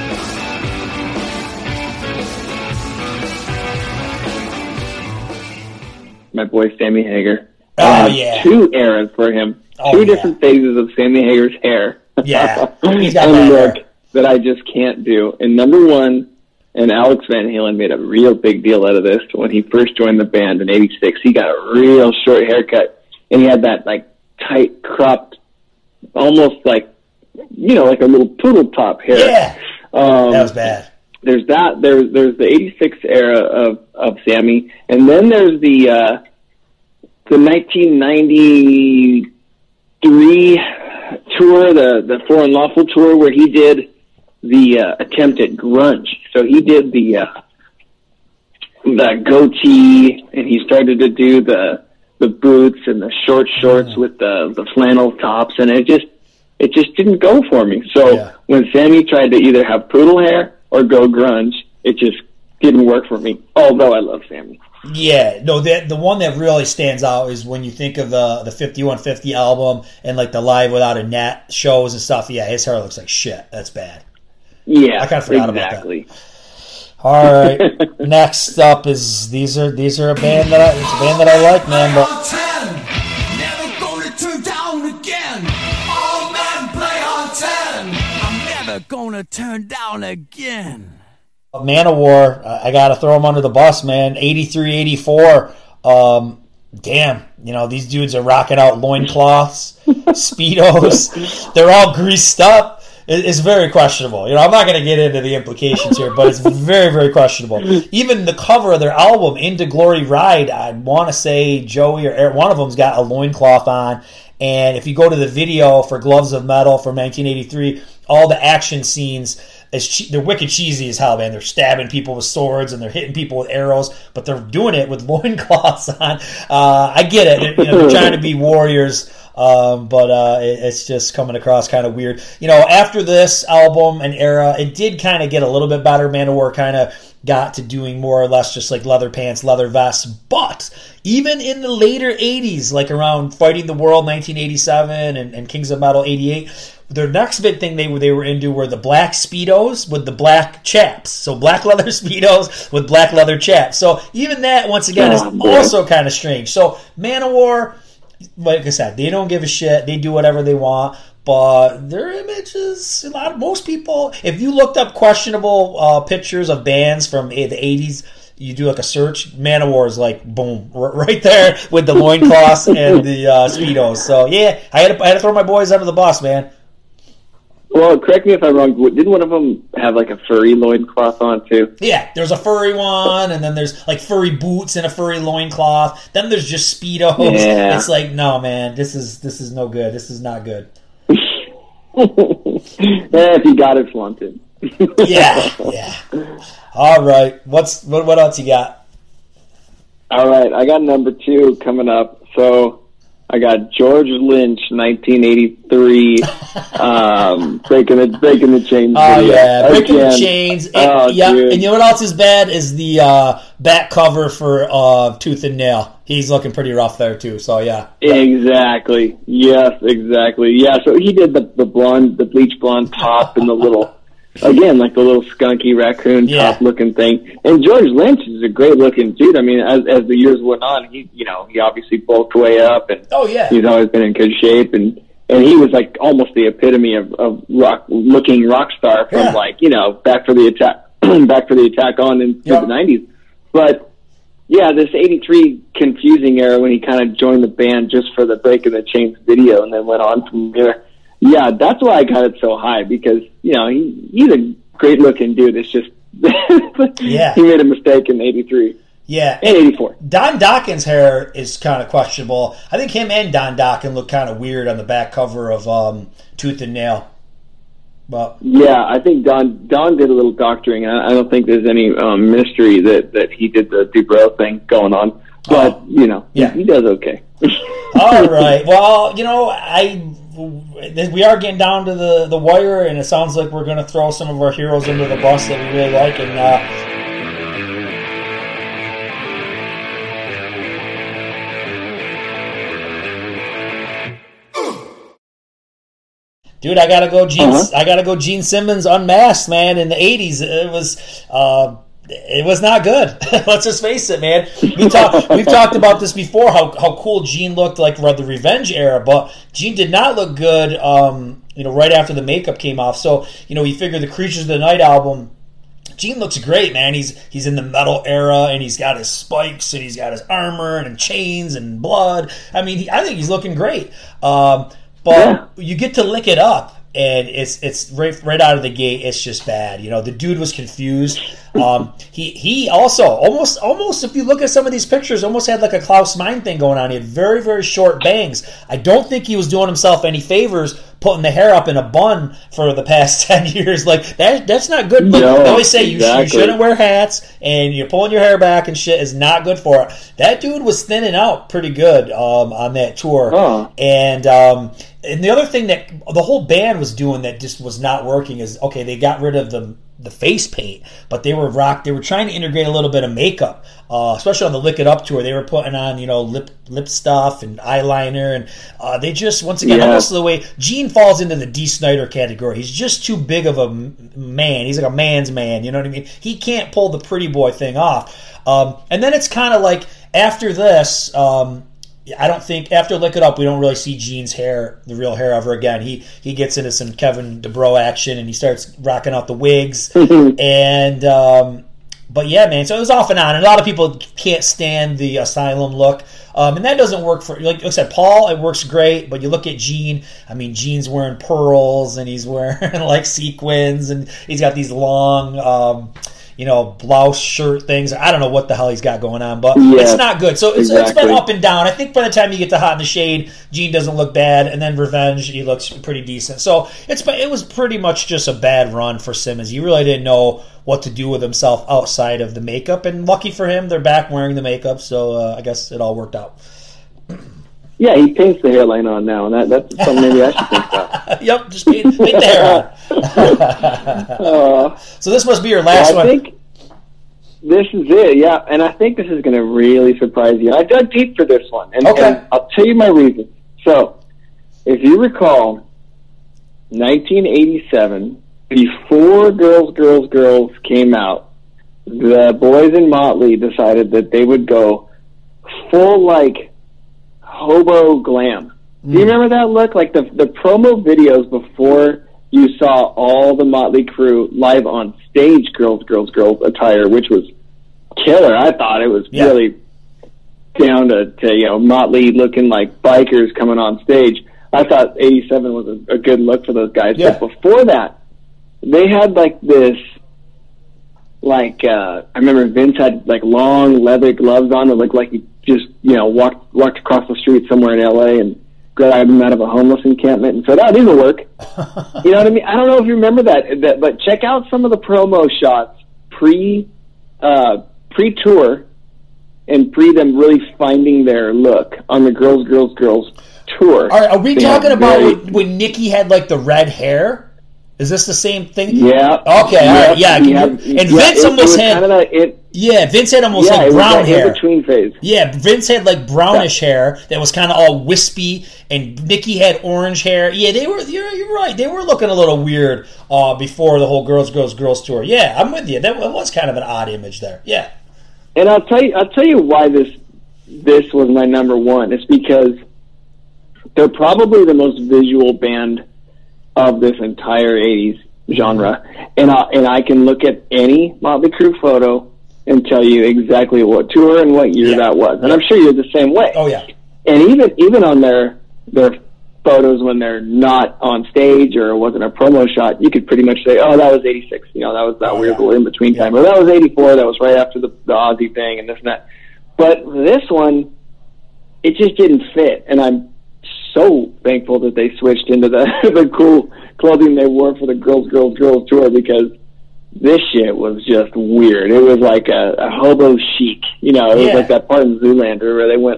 My boy Sammy Hagar. Oh, um, yeah. Two eras for him. Oh, two yeah. different phases of Sammy Hagar's hair. Yeah, he's got and that look hair. that I just can't do. And number one, and Alex Van Halen made a real big deal out of this when he first joined the band in eighty-six. He got a real short haircut, and he had that like tight cropped, almost like, you know, like a little poodle top hair. Yeah, um, that was bad. There's that. There's there's the eighty-six era of, of Sammy, and then there's the uh, the nineteen ninety-three tour, the the Foreign Lawful tour, where he did the uh, attempt at grunge. So he did the uh, the goatee, and he started to do the the boots and the short shorts mm. with the the flannel tops, and it just it just didn't go for me. So yeah. when Sammy tried to either have poodle hair or go grunge, it just didn't work for me. Although I love Sammy. Yeah, no, the the one that really stands out is when you think of the the fifty-one fifty album and like the Live Without a Net shows and stuff. Yeah, his hair looks like shit. That's bad. Yeah, I kind of forgot exactly. about that. All right, next up is these are these are a band that I it's a band that I like, man. But never gonna turn down again. All men play on ten. I'm never gonna turn down again. Man of War, I got to throw him under the bus, man. eighty-three, eighty-four. Um, damn, you know, these dudes are rocking out loincloths, Speedos. They're all greased up. It's very questionable. You know, I'm not going to get into the implications here, but it's very, very questionable. Even the cover of their album, Into Glory Ride, I want to say Joey or Eric, one of them's got a loincloth on. And if you go to the video for Gloves of Metal from nineteen eighty-three, all the action scenes, is che- they're wicked cheesy as hell, man. They're stabbing people with swords and they're hitting people with arrows, but they're doing it with loincloths on. Uh, I get it. You know, they're trying to be warriors. Um, but uh, it, it's just coming across kind of weird. You know, after this album and era, it did kind of get a little bit better. Manowar kind of got to doing more or less just like leather pants, leather vests. But even in the later eighties, like around Fighting the World nineteen eighty-seven and, and Kings of Metal eighty-eight, their next big thing they were, they were into were the black Speedos with the black chaps. So black leather Speedos with black leather chaps. So even that, once again, is also kind of strange. So Manowar, like I said, they don't give a shit. They do whatever they want. But their image is a lot of most people. If you looked up questionable uh, pictures of bands from the eighties, you do like a search, Manowar is like boom right there with the loincloths and the uh, Speedos. So yeah, I had to, I had to throw my boys under the bus, man. Well, correct me if I'm wrong. Didn't one of them have like a furry loincloth on too? Yeah, there's a furry one, and then there's like furry boots and a furry loincloth. Then there's just Speedos. Yeah. It's like, no, man, this is this is no good. This is not good. Yeah, if you got it, flaunt it. yeah, yeah. All right, what's what? What else you got? All right, I got number two coming up. So I got George Lynch, nineteen eighty-three, um, breaking the breaking the chains. Oh video. yeah, breaking Again. the chains. And, Oh, yeah, dude. and you know what else is bad is the uh, back cover for uh, Tooth and Nail. He's looking pretty rough there too. So yeah, Exactly. Yes, exactly. Yeah. So he did the the blonde, the bleach blonde top, and the little, again, like the little skunky raccoon Yeah. top looking thing. And George Lynch is a great looking dude. I mean, as as the years went on, he you know he obviously bulked way up, and oh yeah, he's always been in good shape, and and he was like almost the epitome of, of rock looking rock star from Yeah. like you know back for the attack, back for the attack on into Yep. the nineties, but. Yeah, this eighty-three confusing era when he kind of joined the band just for the Breaking the Chains video and then went on from there. Yeah, that's why I got it so high because, you know, he he's a great looking dude. It's just, Yeah. he made a mistake in eighty-three yeah. and eighty-four. Don Dokken's hair is kind of questionable. I think him and Don Dokken look kind of weird on the back cover of um, Tooth and Nail. But Yeah, I think Don Don did a little doctoring. I, I don't think there's any um, mystery that, that he did the Dubrow thing going on. But, Oh. you know, Yeah. he, he does okay. all right, well, you know, I we are getting down to the, the wire, and it sounds like we're going to throw some of our heroes into the bus that we really like, and uh, dude, I gotta go. Gene, Uh-huh. I gotta go. Gene Simmons unmasked, man. In the eighties, it was, uh, it was not good. Let's just face it, man. We talk, we've talked about this before. How how cool Gene looked like the Revenge era, but Gene did not look good. Um, you know, right after the makeup came off. So you know, you figure the Creatures of the Night album. Gene looks great, man. He's he's in the metal era, and he's got his spikes, and he's got his armor, and chains, and blood. I mean, he, I think he's looking great. Um, but Yeah. you get to Lick It Up, and it's it's right right out of the gate. It's just bad. You know, the dude was confused. Um, he he also almost almost if you look at some of these pictures, almost had like a Klaus Meine thing going on. He had very very short bangs. I don't think he was doing himself any favors putting the hair up in a bun for the past ten years. Like that that's not good. Look, No, they always say you, sh- you exactly. shouldn't wear hats, and you're pulling your hair back and shit is not good for it. That dude was thinning out pretty good um, on that tour, Huh. and. Um, And the other thing that the whole band was doing that just was not working is, okay, they got rid of the the face paint, but they were rock. They were trying to integrate a little bit of makeup, uh, especially on the Lick It Up tour. They were putting on, you know, lip lip stuff and eyeliner, and uh, they just once again Yeah. almost the way Gene falls into the D. Snyder category. He's just too big of a m- man. He's like a man's man. You know what I mean? He can't pull the pretty boy thing off. Um, and then it's kind of like after this. Um, I don't think after Lick It Up we don't really see Gene's hair, the real hair, ever again. He he gets into some Kevin DuBrow action and he starts rocking out the wigs and um, but yeah, man. So it was off and on. And a lot of people can't stand the Asylum look. Um, and that doesn't work for, like I said, Paul, it works great, but you look at Gene, I mean, Gene's wearing pearls, and he's wearing, like, sequins, and he's got these long, um, you know, blouse shirt things. I don't know what the hell he's got going on, but yeah, it's not good. So it's, exactly. it's been up and down. I think by the time you get to Hot in the Shade, Gene doesn't look bad, and then Revenge, he looks pretty decent. So it's it was pretty much just a bad run for Simmons. He really didn't know what to do with himself outside of the makeup, and lucky for him, they're back wearing the makeup, so uh, I guess it all worked out. Yeah, he paints the hairline on now, and that, that's something maybe I should think about. Yep, just paint, paint the hair on. uh, so this must be your last well, I one. think this is it, yeah, and I think this is going to really surprise you. I dug deep for this one, and, okay. and I'll tell you my reason. So, if you recall, nineteen eighty-seven, before Girls, Girls, Girls came out, the boys in Motley decided that they would go full, like, hobo glam. Do you remember that look? Like the the promo videos before you saw all the Motley crew live on stage, Girls, Girls, Girls attire, which was killer. I thought it was yeah. really down to, to, you know, Motley looking like bikers coming on stage. I thought eighty-seven was a, a good look for those guys. Yeah. But before that, they had like this, like, uh, I remember Vince had like long leather gloves on that looked like he just, you know, walked walked across the street somewhere in L A and grabbed him out of a homeless encampment and said, "Oh, these will work." You know what I mean? I don't know if you remember that, that but check out some of the promo shots pre uh, pre tour and pre them really finding their look on the Girls, Girls, Girls tour. Are, are we They talking had about very- when, when Nikki had like the red hair? Is this the same thing? Yeah. Okay. All right. Yeah. He Can had- you- and yeah, Vince it- it almost was had. kind of that, it, Yeah, Vince had almost yeah, like it was brown that hair. in between phase. Yeah, Vince had like brownish hair that was kind of all wispy, and Nikki had orange hair. Yeah, they were. You're, you're right. They were looking a little weird uh, before the whole Girls, Girls, Girls tour. Yeah, I'm with you. That was kind of an odd image there. Yeah. And I'll tell you, I'll tell you why this this was my number one. It's because they're probably the most visual band of this entire eighties genre, and I and I can look at any Motley Crue photo and tell you exactly what tour and what year Yeah. that was, and I'm sure you're the same way. Oh yeah. And even even on their their photos when they're not on stage or it wasn't a promo shot, you could pretty much say, "Oh, that was eighty-six." You know, that was that Oh, weird yeah. little in between Yeah. time, or that was eighty-four. That was right after the the Ozzy thing and this and that. But this one, it just didn't fit, and I'm so thankful that they switched into the the cool clothing they wore for the Girls, Girls, Girls tour, because this shit was just weird. It was like a, a hobo chic, you know. It Yeah. was like that part in Zoolander where they went.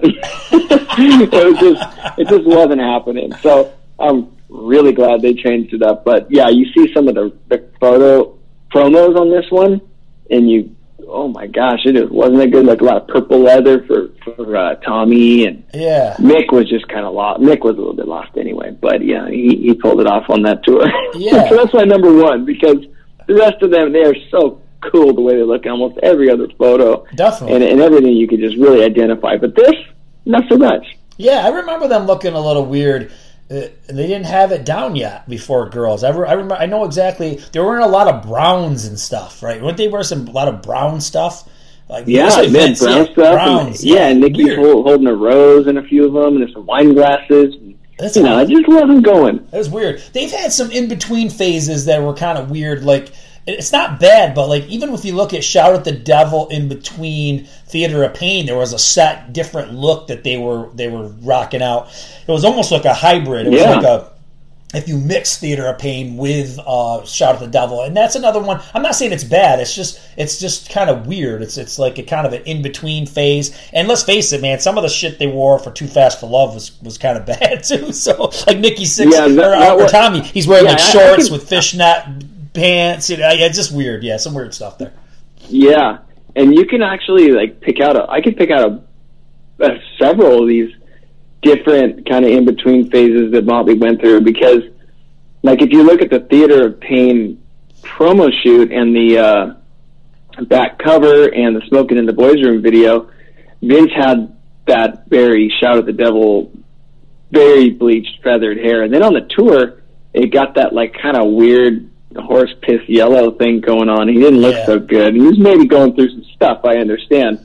It was just, it just wasn't happening. So I'm really glad they changed it up. But yeah, you see some of the, the photo promos on this one, and you, oh my gosh, it just wasn't a good look. A lot of purple leather for for uh, Tommy, and Yeah. Mick was just kind of lost. Mick was a little bit lost anyway, but yeah, he he pulled it off on that tour. Yeah. So that's my number one, because the rest of them, they are so cool the way they look in almost every other photo. Definitely. And, and everything you could just really identify. But this, not so much. Yeah, I remember them looking a little weird. Uh, they didn't have it down yet before Girls. I, re- I remember. I know exactly. They were wearing a lot of browns and stuff, right? Weren't they wearing some a lot of brown stuff? Like Yeah, mostly they had Vince, brown yeah, stuff. Browns, and, yeah, and Nikki's weird. hold, holding a rose in a few of them, and there's some wine glasses. That's you know, odd. it just wasn't going. That was weird. They've had some in between phases that were kind of weird. Like, it's not bad, but like even if you look at Shout at the Devil in between Theater of Pain, there was a set different look that they were they were rocking out. It was almost like a hybrid. It was Yeah. like a if you mix Theater of Pain with uh, Shout at the Devil, and that's another one. I'm not saying it's bad. It's just it's just kind of weird. It's it's like a kind of an in between phase. And let's face it, man, some of the shit they wore for Too Fast for Love was, was kind of bad too. So like Nikki Sixx Yeah, that- or, that or was- Tommy, he's wearing Yeah, like I- I shorts can- with fishnet pants. You know, yeah, it's just weird. Yeah, some weird stuff there. Yeah, and you can actually like pick out a. I could pick out a, a several of these different kind of in between phases that Motley went through, because, like, if you look at the Theater of Pain promo shoot and the uh, back cover and the Smoking in the Boys Room video, Vince had that very Shout at the Devil, very bleached feathered hair, and then on the tour, it got that like kind of weird horse piss yellow thing going on. He didn't look Yeah. so good. He was maybe going through some stuff, I understand.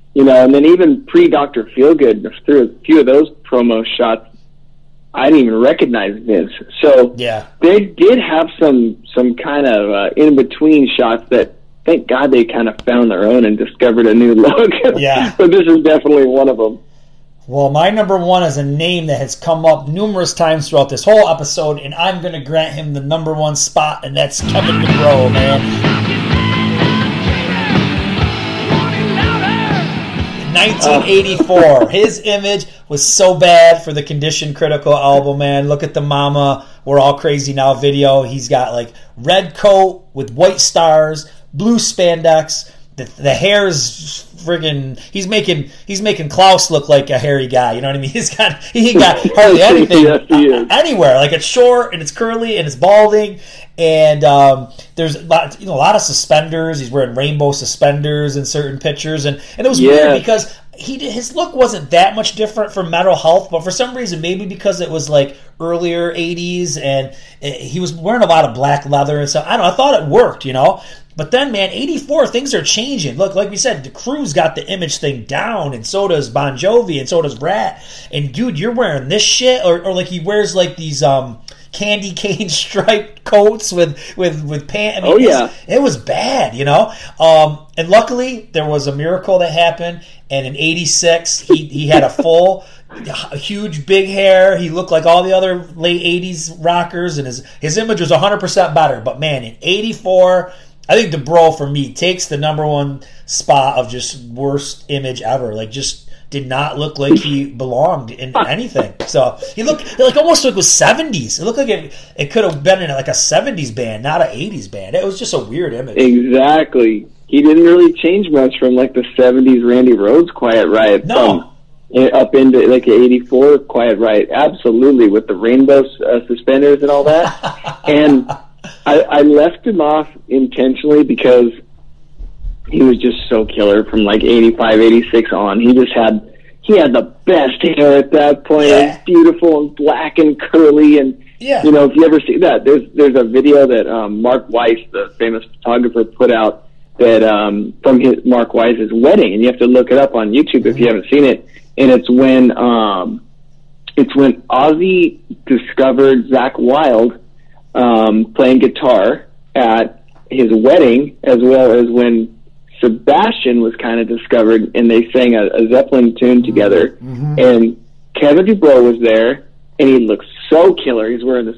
You know, and then even pre-Doctor Feelgood, through a few of those promo shots, I didn't even recognize Vince. So yeah. they did have some some kind of uh, in-between shots that, thank God, they kind of found their own and discovered a new look. Yeah. But this is definitely one of them. Well, my number one is a name that has come up numerous times throughout this whole episode, and I'm going to grant him the number one spot, and that's Kevin DuBrow, man. nineteen eighty-four. His image was so bad for the Condition Critical album, man. Look at the Mama, We're All Crazy Now video. He's got like red coat with white stars, blue spandex. The, the hair is friggin' he's making he's making Klaus look like a hairy guy. You know what I mean? He's got he got hardly anything Yes, he is. anywhere. Like it's short and it's curly and it's balding. And um, there's a lot, you know, a lot of suspenders. He's wearing rainbow suspenders in certain pictures, and, and it was Yeah. weird because he his look wasn't that much different from Metal Health, but for some reason, maybe because it was like earlier eighties, and it, he was wearing a lot of black leather and stuff. I don't know. I thought it worked, you know. But then, man, eighty-four, things are changing. Look, like we said, the Crew's got the image thing down, and so does Bon Jovi, and so does Brat. And dude, you're wearing this shit, or, or like he wears like these um. candy cane striped coats with with with pants. I mean, Oh, yeah. it was bad, you know. Um, and luckily, there was a miracle that happened. And in eighty-six, he he had a full, huge, big hair. He looked like all the other late eighties rockers, and his his image was one hundred percent better. But man, in eighty-four, I think DuBrow for me takes the number one spot of just worst image ever. Like just. Did not look like he belonged in anything. So he looked like almost like it was seventies. It looked like it, it could have been in like a seventies band, not an eighties band. It was just a weird image. Exactly. He didn't really change much from like the seventies Randy Rhoads Quiet Riot. No. Um, up into like eighty-four Quiet Riot. Absolutely, with the rainbow uh, suspenders and all that. And I, I left him off intentionally because he was just so killer from like eighty-five, eighty-six on. He just had, he had the best hair at that point. Yeah. It was beautiful and black and curly. And, Yeah. you know, if you ever see that, there's there's a video that um, Mark Weiss, the famous photographer, put out that um, from his Mark Weiss's wedding. And you have to look it up on YouTube if you haven't seen it. And it's when, um, it's when Ozzy discovered Zakk Wylde um, playing guitar at his wedding, as well as when Sebastian was kind of discovered, and they sang a, a Zeppelin tune together. Mm-hmm. And Kevin DuBrow was there, and he looked so killer. He's wearing this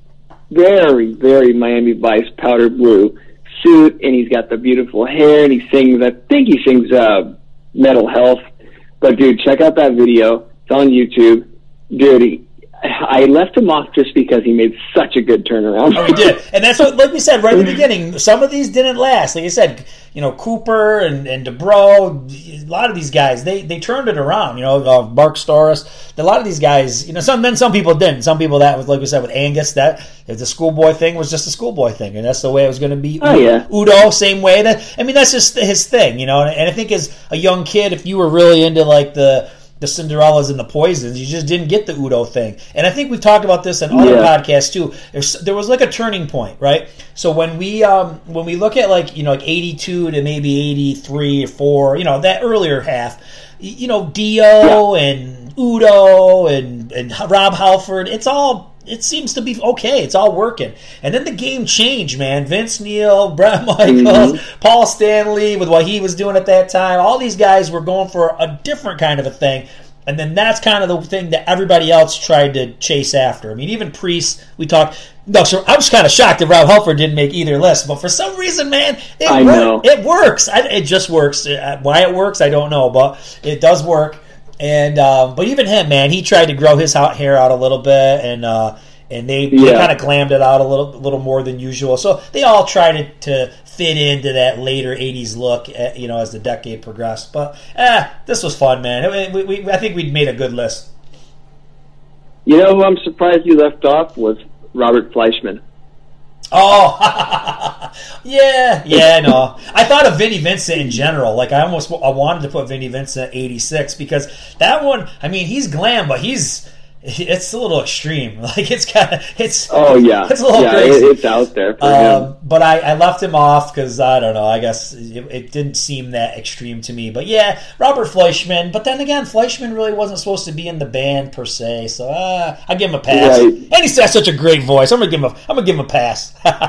very, very Miami Vice powder blue suit, and he's got the beautiful hair, and he sings, I think he sings uh, Metal Health. But, dude, check out that video. It's on YouTube. Dude, he, I left him off just because he made such a good turnaround. Oh, he did. And that's what, like we said right at the beginning, some of these didn't last. Like I said, you know, Cooper and, and DuBrow, a lot of these guys, they, they turned it around. You know, uh, Mark Storis, a lot of these guys, you know, some then some people didn't. Some people that was, like we said, with Angus, that the schoolboy thing was just a schoolboy thing, and that's the way it was going to be. Oh, yeah. Udo, same way. That I mean, that's just his thing, you know. And, and I think as a young kid, if you were really into like the the Cinderellas and the Poisons, you just didn't get the Udo thing. And I think we've talked about this in other Yeah. podcasts too. There's, there was like a turning point, right? So when we um, when we look at like, you know, like eighty-two to maybe eighty-three or four, you know, that earlier half, y- you know, Dio Yeah. and Udo and, and Rob Halford, it's all, it seems to be okay. It's all working. And then the game changed, man. Vince Neil, Bret Michaels, Mm-hmm. Paul Stanley with what he was doing at that time. All these guys were going for a different kind of a thing. And then that's kind of the thing that everybody else tried to chase after. I mean, even Priest, we talked. No, so I was kind of shocked that Rob Halford didn't make either list. But for some reason, man, it, I work, know. it works. I, it just works. Uh, Why it works, I don't know. But it does work. And um, but even him, man, he tried to grow his hot hair out a little bit, and uh, and they, they Yeah. kind of glammed it out a little, a little more than usual. So they all tried to, to fit into that later eighties look, uh, you know, as the decade progressed. But eh, this was fun, man. We, we, I think we made a good list. You know who I'm surprised you left off was Robert Fleischman. Oh, yeah, yeah, no. I thought of Vinnie Vincent in general. Like, I almost I wanted to put Vinnie Vincent at eighty-six because that one, I mean, he's glam, but he's it's a little extreme. Like it's kind of it's. Oh yeah, it's a little yeah, crazy. It, it's out there for um, him. But I, I left him off because I don't know. I guess it, it didn't seem that extreme to me. But yeah, Robert Fleischman. But then again, Fleischman really wasn't supposed to be in the band per se. So uh, I give him a pass. Right. And he's got such a great voice. I'm gonna give him a. I'm gonna give him a pass.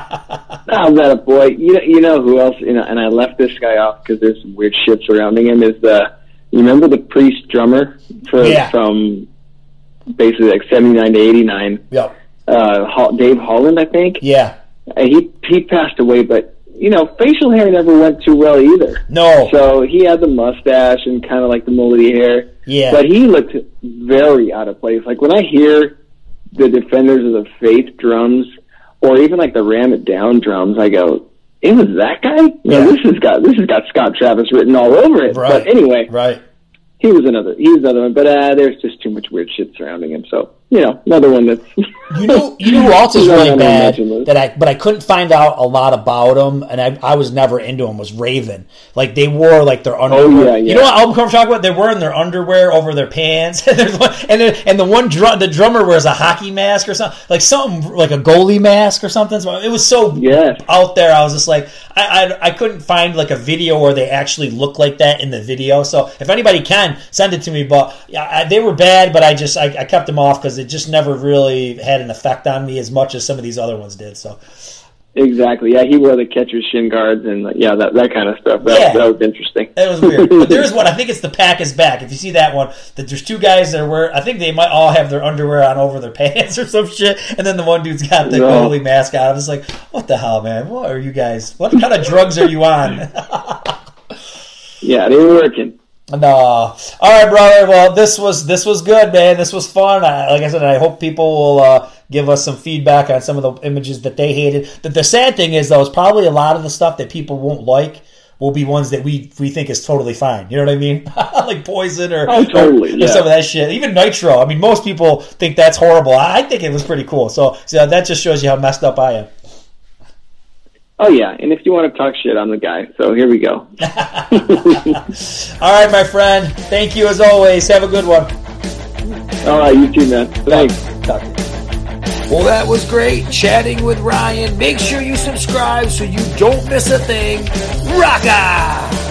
Oh, that a boy. You know, you know who else? You know, and I left this guy off because there's some weird shit surrounding him. Is the you remember the Priest drummer for, Yeah. from basically like seventy-nine to eighty-nine? Yep. Uh, Ho- Dave Holland, I think. Yeah. And he he passed away, but you know, facial hair never went too well either. No. So he had the mustache and kind of like the mullety hair. Yeah. But he looked very out of place. Like when I hear the Defenders of the Faith drums, or even like the Ram It Down drums, I go, it was that guy? You Yeah. know, this has got this has got Scott Travis written all over it. Right. But anyway, Right. he was another he was another one. But uh, there's just too much weird shit surrounding him. So you know, another one that's You know, you know who else is He's on really the bad mention list. that I, but I couldn't find out a lot about him, and I, I was never into him. Was Raven? Like they wore like their underwear. Oh, yeah, You yeah. know what album I'm talking about? They're wearing their underwear over their pants, and there's one, and then, and the one drum, the drummer wears a hockey mask or something, like something like a goalie mask or something. So it was so Yes. out there. I was just like, I, I I couldn't find like a video where they actually look like that in the video. So if anybody can, send it to me. But yeah, I, they were bad, but I just I, I kept them off because it just never really had an effect on me as much as some of these other ones did. So exactly. Yeah, he wore the catcher's shin guards and like, yeah, that that kind of stuff. That, Yeah. that was interesting. it was weird. But there's one. I think it's the Pack is Back. If you see that one, that there's two guys that wear. I think they might all have their underwear on over their pants or some shit, and then the one dude's got the No. goalie mask on. I was like, what the hell, man? What are you guys? What kind of drugs are you on? Yeah, they were working. No. All right, brother. Well, this was this was good, man. This was fun. I, like I said, I hope people will uh, give us some feedback on some of the images that they hated. The, the sad thing is, though, is probably a lot of the stuff that people won't like will be ones that we we think is totally fine. You know what I mean? Like Poison or, Oh, totally, or, yeah. or some of that shit. Even Nitro. I mean, most people think that's horrible. I, I think it was pretty cool. So, so that just shows you how messed up I am. Oh yeah, and if you want to talk shit, I'm the guy. So here we go. All right, my friend. Thank you as always. Have a good one. All right, you too, man. Thanks. Talk to you. Well, that was great chatting with Ryan. Make sure you subscribe so you don't miss a thing. Rocka!